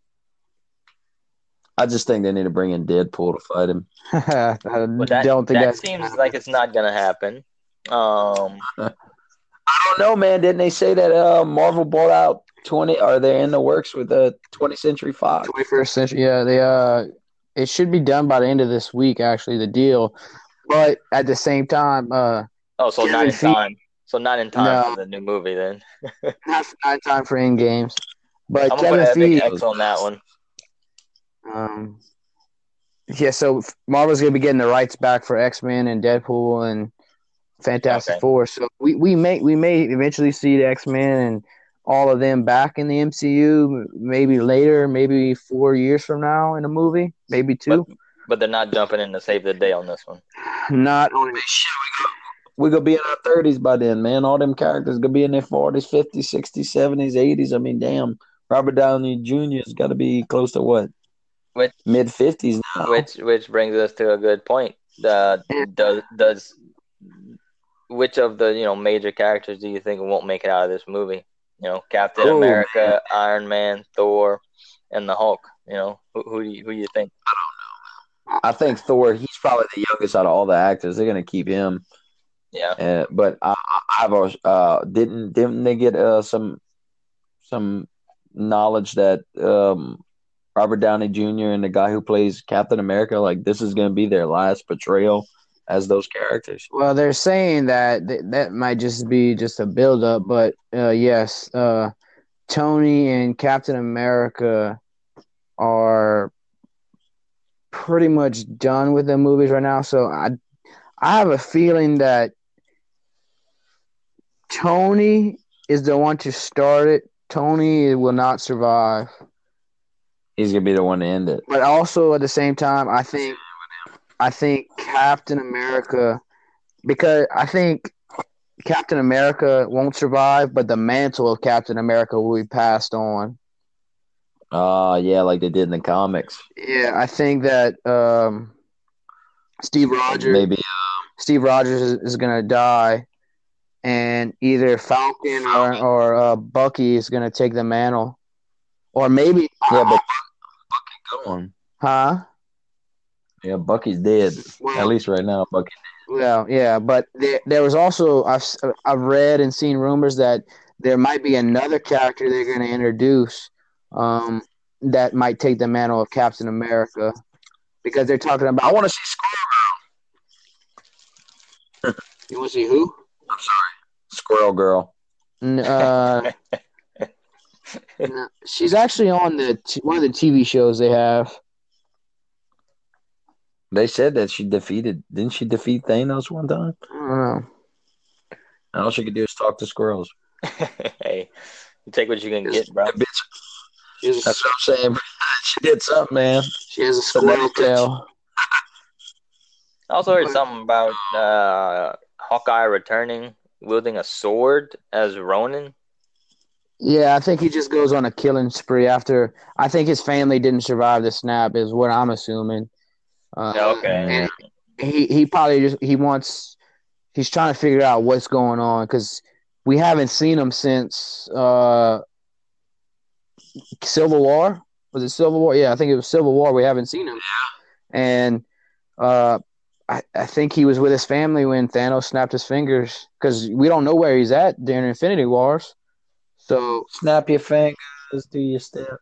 S3: I just think they need to bring in Deadpool to fight him.
S1: I
S2: But that
S1: don't think
S2: that
S1: that's
S2: seems like it's not gonna happen. Um,
S3: I don't know, man. Didn't they say that uh, Marvel bought out twenty? Are they in the works with the twentieth Century Fox?
S1: twenty-first century. Yeah, they uh, it should be done by the end of this week. Actually, the deal, but at the same time, uh,
S2: oh, so not
S1: Kevin
S2: in
S1: Feige,
S2: time. So not in time
S1: no,
S2: for the new movie then.
S1: not not time for in games. But
S2: I'm gonna put
S1: Kevin
S2: a big
S1: Feige,
S2: X on that one.
S1: um, yeah. So Marvel's gonna be getting the rights back for X Men and Deadpool and Fantastic
S2: Okay.
S1: Four. So we, we may we may eventually see the X Men and all of them back in the M C U. Maybe later, maybe four years from now in a movie, maybe two.
S2: But but they're not jumping in to save the day on this one.
S1: Not on
S3: We're going to be in our thirties by then, man. All them characters going to be in their forties, fifties, sixties, seventies, eighties. I mean, damn. Robert Downey Junior has got to be close to what?
S2: Which
S3: Mid fifties now.
S2: which which brings us to a good point. The does does which of the you know major characters do you think won't make it out of this movie? You know, Captain
S3: Oh,
S2: America,
S3: man.
S2: Iron Man, Thor, and the Hulk. You know, who who do you, who do you think?
S3: I think Thor, he's probably the youngest out of all the actors. They're going to keep him.
S2: Yeah.
S3: Uh, but I, I- I've always, uh, didn't didn't they get uh, some some knowledge that um, Robert Downey Junior and the guy who plays Captain America, like this is going to be their last portrayal as those characters.
S1: Well, they're saying that th- that might just be just a build up, but uh, yes, uh, Tony and Captain America are pretty much done with the movies right now. So I I have a feeling that Tony is the one to start it. Tony will not survive.
S3: He's going to be the one to end it.
S1: But also at the same time, I think I think Captain America, because I think Captain America won't survive, but the mantle of Captain America will be passed on.
S3: Uh, yeah, like they did in the comics.
S1: Yeah, I think that um, Steve Rogers,
S3: Maybe
S1: Steve Rogers is, is going to die, and either Falcon or, or uh, Bucky is going to take the mantle. or maybe,
S3: Yeah, but going.
S1: huh?
S3: Yeah, Bucky's dead.
S1: Well,
S3: At least right now, Bucky.
S1: well, yeah, but there, there was also I've s- I've read and seen rumors that there might be another character they're going to introduce, um, that might take the mantle of Captain America because they're talking
S3: I
S1: about.
S3: want to see Squirrel.
S1: You want to see who?
S3: I'm sorry, Squirrel Girl.
S1: N- Uh, n- she's actually on the t- one of the T V shows they have.
S3: They said that she defeated. Didn't she defeat Thanos one time?
S1: I don't know.
S3: All she could do is talk to squirrels.
S2: Hey, you take what you can get, bro.
S3: That bitch.
S1: She has a,
S3: That's what I'm saying. She did something, man.
S1: she has a
S3: So
S1: squirrel
S3: now-
S1: tail.
S2: I also heard something about uh, Hawkeye returning wielding a sword as Ronin.
S1: Yeah, I think he just goes on a killing spree after. I think his family didn't survive the snap, is what I'm assuming. Uh,
S2: Okay.
S1: And he he probably just he wants he's trying to figure out what's going on because we haven't seen him since uh, Civil War. Was it Civil War? Yeah, I think it was Civil War. We haven't seen him, and uh, I I think he was with his family when Thanos snapped his fingers because we don't know where he's at during Infinity Wars. So
S3: Snap your fingers, do your step.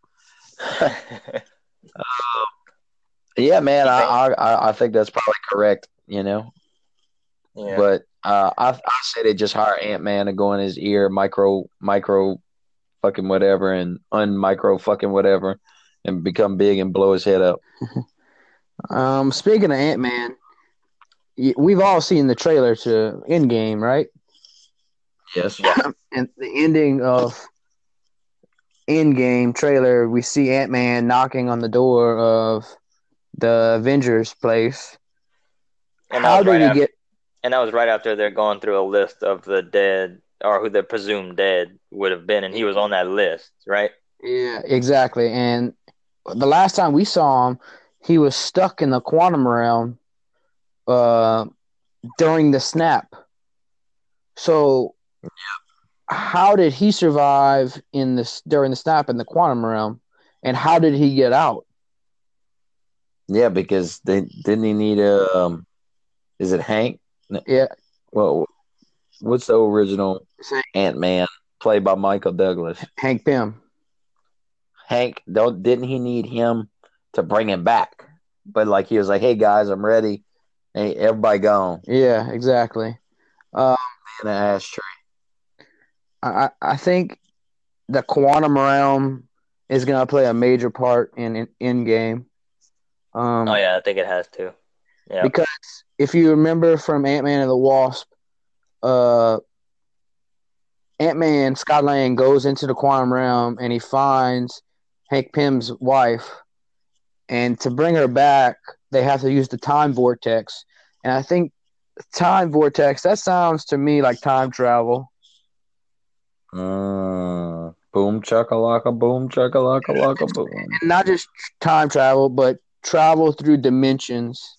S3: Yeah, man. I, I I think that's probably correct. You know,
S2: Yeah.
S3: but uh, I I say they just hire Ant Man to go in his ear, micro micro, fucking whatever, and unmicro fucking whatever, and become big and blow his head up.
S1: um, speaking of Ant Man, we've all seen the trailer to Endgame, right?
S3: Yes.
S1: And the ending of Endgame trailer, we see Ant Man knocking on the door of the Avengers place.
S2: And that
S1: How
S2: was
S1: did
S2: right
S1: he
S2: after,
S1: get?
S2: and that was right after they're going through a list of the dead or who the presumed dead would have been, and he was on that list, right?
S1: Yeah, exactly. And the last time we saw him, he was stuck in the quantum realm uh, during the snap. So, how did he survive in this during the snap in the quantum realm, and how did he get out?
S3: Yeah, because they didn't he need a um, is it Hank?
S1: Yeah,
S3: Well, what's the original Ant Man played by Michael Douglas?
S1: Hank Pym.
S3: Hank, don't didn't he need him to bring him back? But like he was like, "Hey guys, I'm ready." Hey, everybody gone
S1: Yeah, exactly. Uh,
S3: in an ashtray.
S1: I I think the quantum realm is going to play a major part in in, in game. Um,
S2: Oh yeah, I think it has to. Yeah.
S1: Because if you remember from Ant Man and the Wasp, uh, Ant Man Scott Lang goes into the quantum realm and he finds Hank Pym's wife, and to bring her back, they have to use the time vortex. And I think time vortex, that sounds to me like time travel.
S3: Mm, boom chakalaka, boom chakalaka, laka, boom.
S1: And not just time travel, but travel through dimensions.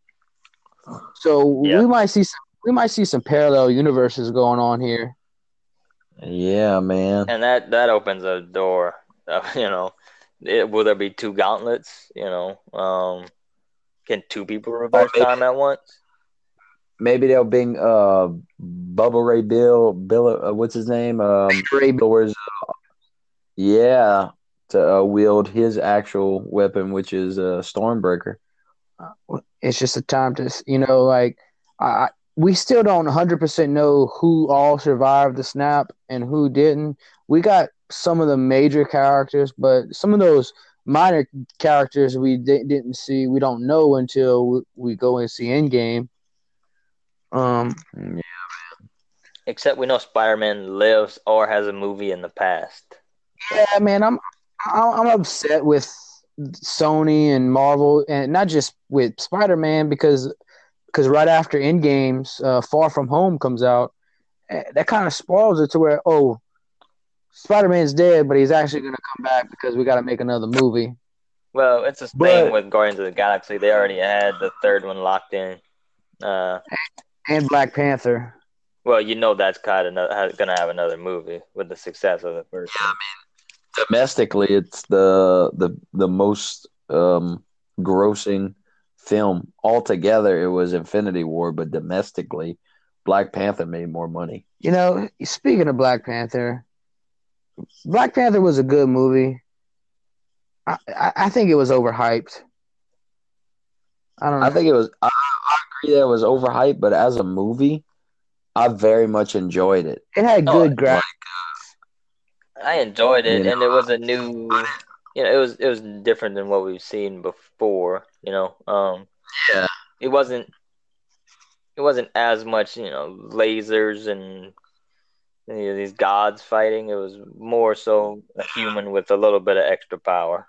S1: So
S2: Yeah.
S1: we might see some we might see some parallel universes going on here.
S3: Yeah, man.
S2: And that that opens a door. Uh, you know, it, will there be two gauntlets? You know, um, can two people reverse
S3: maybe-
S2: time at once?
S3: Maybe they'll bring uh Bubba Ray Bill, Bill, uh, what's his name? Um,
S1: Ray-
S3: Thor's, uh, yeah, to uh, wield his actual weapon, which is a uh, Stormbreaker.
S1: It's just a time to, you know, like I, we still don't one hundred percent know who all survived the snap and who didn't. We got some of the major characters, but some of those minor characters we di- didn't see, we don't know until we, we go and see Endgame. Um,
S3: Yeah.
S2: Except we know Spider-Man lives or has a movie in the past.
S1: yeah, man, I'm I'm upset with Sony and Marvel, and not just with Spider-Man because because right after Endgame's uh, Far From Home comes out, that kind of spoils it to where, oh, Spider-Man's dead, but he's actually going to come back because we got to make another movie.
S2: Well, it's the
S3: But-
S2: same with Guardians of the Galaxy. They already had the third one locked in. Uh,
S1: And Black Panther.
S2: well, you know that's kind of going to have another movie with the success of the first one.
S3: domestically, it's the the the most um, grossing film altogether. It was Infinity War, but domestically, Black Panther made more money.
S1: You know, speaking of Black Panther, Black Panther was a good movie. I, I, I think it was overhyped. I don't know.
S3: I think it was. I, I agree that it was overhyped, but as a movie, I very much enjoyed it.
S1: It had
S2: Oh,
S1: good graphics.
S2: I enjoyed it,
S3: You know,
S2: and it was a new, you know, it was it was different than what we've seen before. You know, um,
S3: Yeah.
S2: it wasn't it wasn't as much, you know, lasers and you know, these gods fighting. It was more so a human with a little bit of extra power.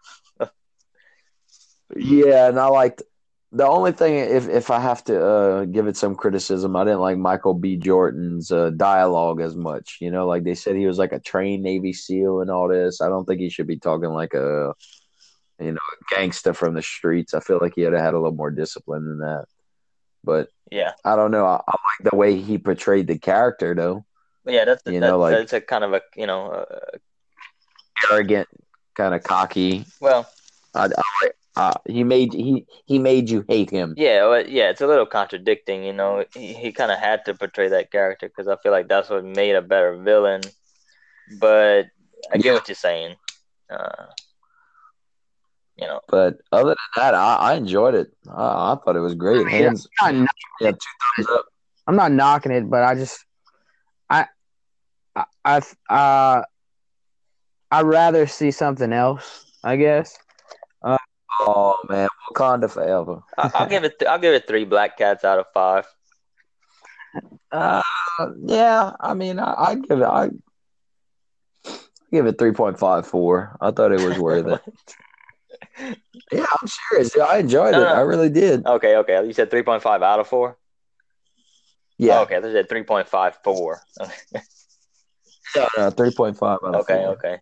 S3: Yeah, and I liked the only thing if if I have to uh, give it some criticism, I didn't like Michael B. Jordan's uh, dialogue as much. You know, like they said he was like a trained Navy SEAL and all this. I don't think he should be talking like a you know a gangster from the streets. I feel like he would have had a little more discipline than that. But
S2: Yeah,
S3: I don't know. I, I like the way he portrayed the character though.
S2: but yeah, that's
S3: You know,
S2: that's
S3: like
S2: that's a kind of a you know, uh,
S3: arrogant, kind of cocky.
S2: well,
S3: I, I like. Uh, he made he he made you hate him.
S2: yeah, well, yeah, it's a little contradicting. You know, he he kind of had to portray that character because I feel like that's what made a better villain. But I get
S3: Yeah.
S2: what you're saying. Uh, you know,
S3: But other than that, I, I enjoyed it. I, I thought it was great. Hands,
S1: I'm not,
S3: yeah, two thumbs up.
S1: I'm not knocking it, but I just I I I uh I'd rather see something else, I guess.
S3: Oh man, Wakanda forever.
S2: I, I'll give it. Th- I'll give it three black cats out of five.
S3: Uh, yeah, I mean, I, I give it, I give it three point five four. I thought it was worth it. Yeah, I'm serious. Yeah, I enjoyed
S2: No,
S3: it.
S2: no.
S3: I really did.
S2: Okay, okay. You said three point five out of four.
S3: Yeah,
S2: Oh, okay, I thought you said three point five four.
S3: no, no, three point five out of
S2: Okay,
S3: four.
S2: okay.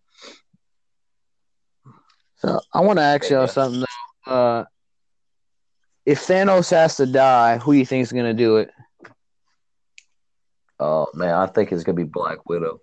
S1: So I want to ask
S2: Good
S1: y'all
S2: deal.
S1: something though. Uh, if Thanos has to die, who do you think is gonna do it?
S3: Oh man, I think it's gonna be Black Widow.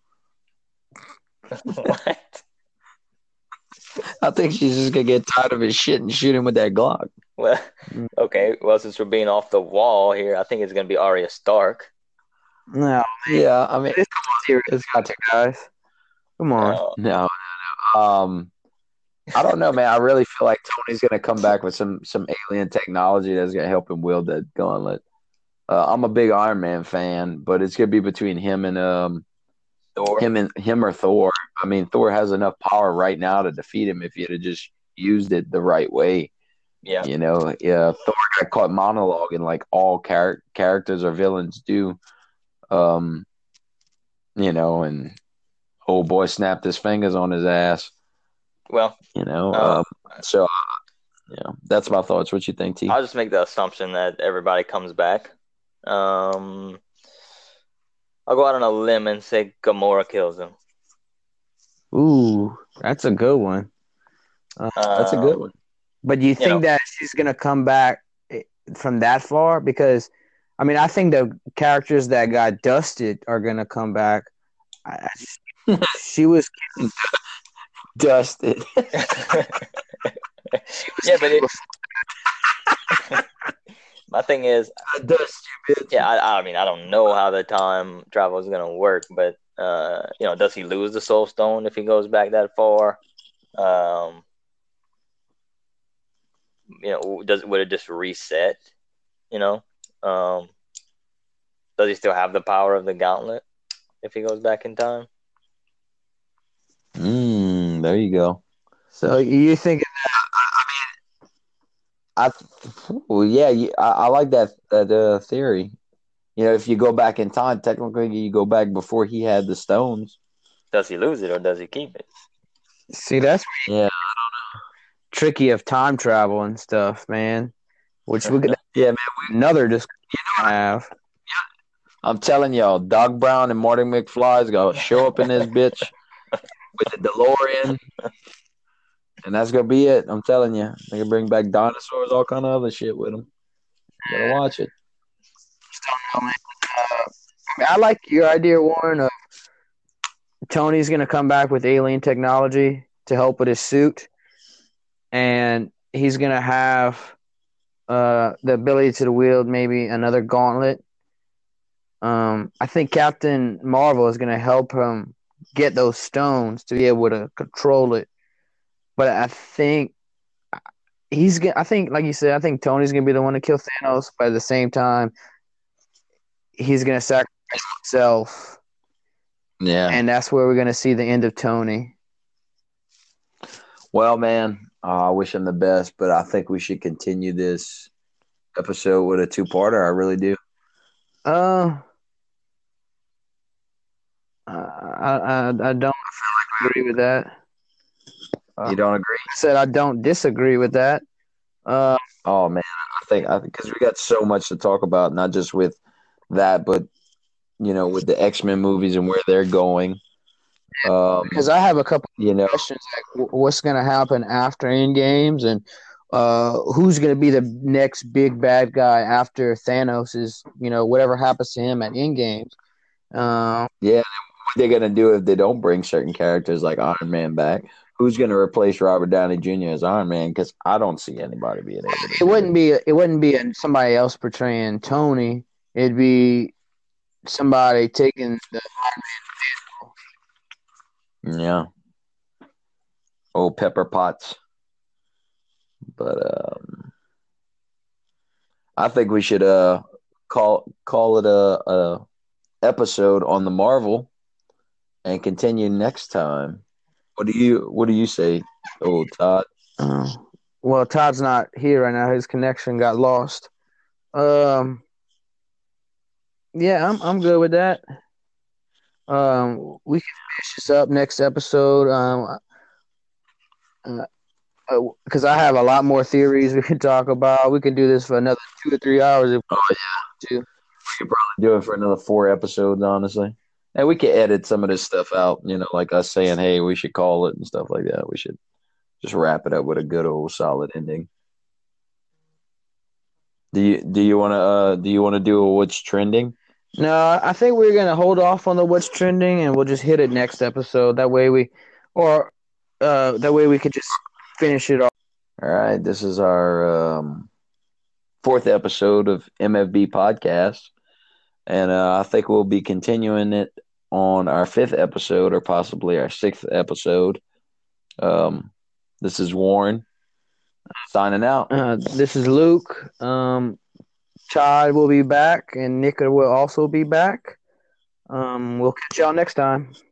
S2: What?
S3: I think she's just gonna get tired of his shit and shoot him with that Glock.
S2: Well, okay. Well, since we're being off the wall here, I think it's gonna be Arya Stark.
S1: No,
S3: Yeah, I mean,
S1: it's serious,
S3: it's
S1: got to guys. Come on.
S2: Uh,
S3: no, no, no. Um, I don't know, man. I really feel like Tony's gonna come back with some some alien technology that's gonna help him wield that gauntlet. Uh, I'm a big Iron Man fan, but it's gonna be between him and um
S2: Thor.
S3: him and him or Thor. I mean, Thor has enough power right now to defeat him if he'd have just used it the right way.
S2: Yeah.
S3: You know, yeah. Thor got caught monologuing like all char- characters or villains do. Um, you know, and old boy snapped his fingers on his ass.
S2: Well,
S3: You know,
S2: Uh,
S3: um, so yeah, that's my thoughts. What you think, T?
S2: I'll just make the assumption that everybody comes back. Um, I'll go out on a limb and say Gamora kills him.
S1: Ooh, that's a good one.
S3: That's a good one.
S1: But do you think
S2: know.
S1: that she's gonna come back eh, from that far? Because I mean, I think the characters that got dusted are gonna come back. I, I- she was
S3: Dusted.
S2: Yeah, but it, my thing is,
S3: Dust you, bitch.
S2: yeah, I, I mean, I don't know how the time travel is gonna work, but uh, you know, does he lose the Soul Stone if he goes back that far? Um, you know, does would it just reset? You know, um, does he still have the power of the gauntlet if he goes back in time?
S3: Mm, there you go.
S1: so you think
S3: I, well, yeah, you- I, I like that that uh, theory. You know, if you go back in time, technically you go back before he had the stones.
S2: Does he lose it or does he keep it?
S1: see that's
S3: Yeah,
S1: tricky of time travel and stuff, man. Which we could
S3: yeah, man.
S1: another discussion to have.
S3: I'm telling y'all, Doc Brown and Marty McFly is gonna show up in this bitch with the DeLorean, and that's gonna be it. I'm telling you, they can bring back dinosaurs, all kind of other shit with them. Better watch it.
S1: I like your idea, Warren, of Tony's gonna come back with alien technology, to help with his suit, and he's gonna have uh, the ability to wield maybe another gauntlet. Um, I think Captain Marvel is gonna help him get those stones to be able to control it. But I think he's gonna. I think, like you said, I think Tony's gonna be the one to kill Thanos. But at the same time, he's gonna sacrifice himself,
S3: Yeah.
S1: and that's where we're gonna see the end of Tony.
S3: Well, man, uh, I wish him the best, but I think we should continue this episode with a two-parter. I really do.
S1: Uh, I I, I don't agree with that. Uh,
S3: You don't agree?
S1: I said I don't disagree with that. Uh,
S3: Oh man, I think I because we got so much to talk about, not just with that, but you know, with the X-Men movies and where they're going. Um,
S1: because I have a couple
S3: you know,
S1: questions like wh- what's going to happen after end games, and uh, who's going to be the next big bad guy after Thanos is, you know, whatever happens to him at end games. Uh,
S3: yeah, what they're gonna do if they don't bring certain characters like Iron Man back? Who's gonna replace Robert Downey Junior as Iron Man? Because I don't see anybody being able to.
S1: it
S3: do
S1: wouldn't be it wouldn't be a, somebody else portraying Tony. It'd be somebody taking the
S3: Yeah. Oh, Pepper Potts. But um, I think we should uh call call it a, a episode on the Marvel and continue next time. What do you What do you say, old Todd?
S1: Uh, well, Todd's not here right now. His connection got lost. Um, yeah, I'm I'm good with that. Um, we can finish this up next episode. Um, because uh, uh, I have a lot more theories we can talk about. We can do this for another two or three hours if we
S3: Oh
S1: want
S3: yeah,
S1: to.
S3: we could probably do it for another four episodes, honestly. And we could edit some of this stuff out, you know, like us saying, "Hey, we should call it" and stuff like that. We should just wrap it up with a good old solid ending. Do you do you want to uh do you want to do a what's trending?
S1: No, I think we're gonna hold off on the what's trending, and we'll just hit it next episode. That way we, or uh, that way we could just finish it off.
S3: All right, this is our um, fourth episode of M F B podcast, and uh, I think we'll be continuing it on our fifth episode or possibly our sixth episode. Um, this is Warren signing out.
S1: Uh, this is Luke. Um, Todd will be back, and Nick will also be back. Um, we'll catch y'all next time.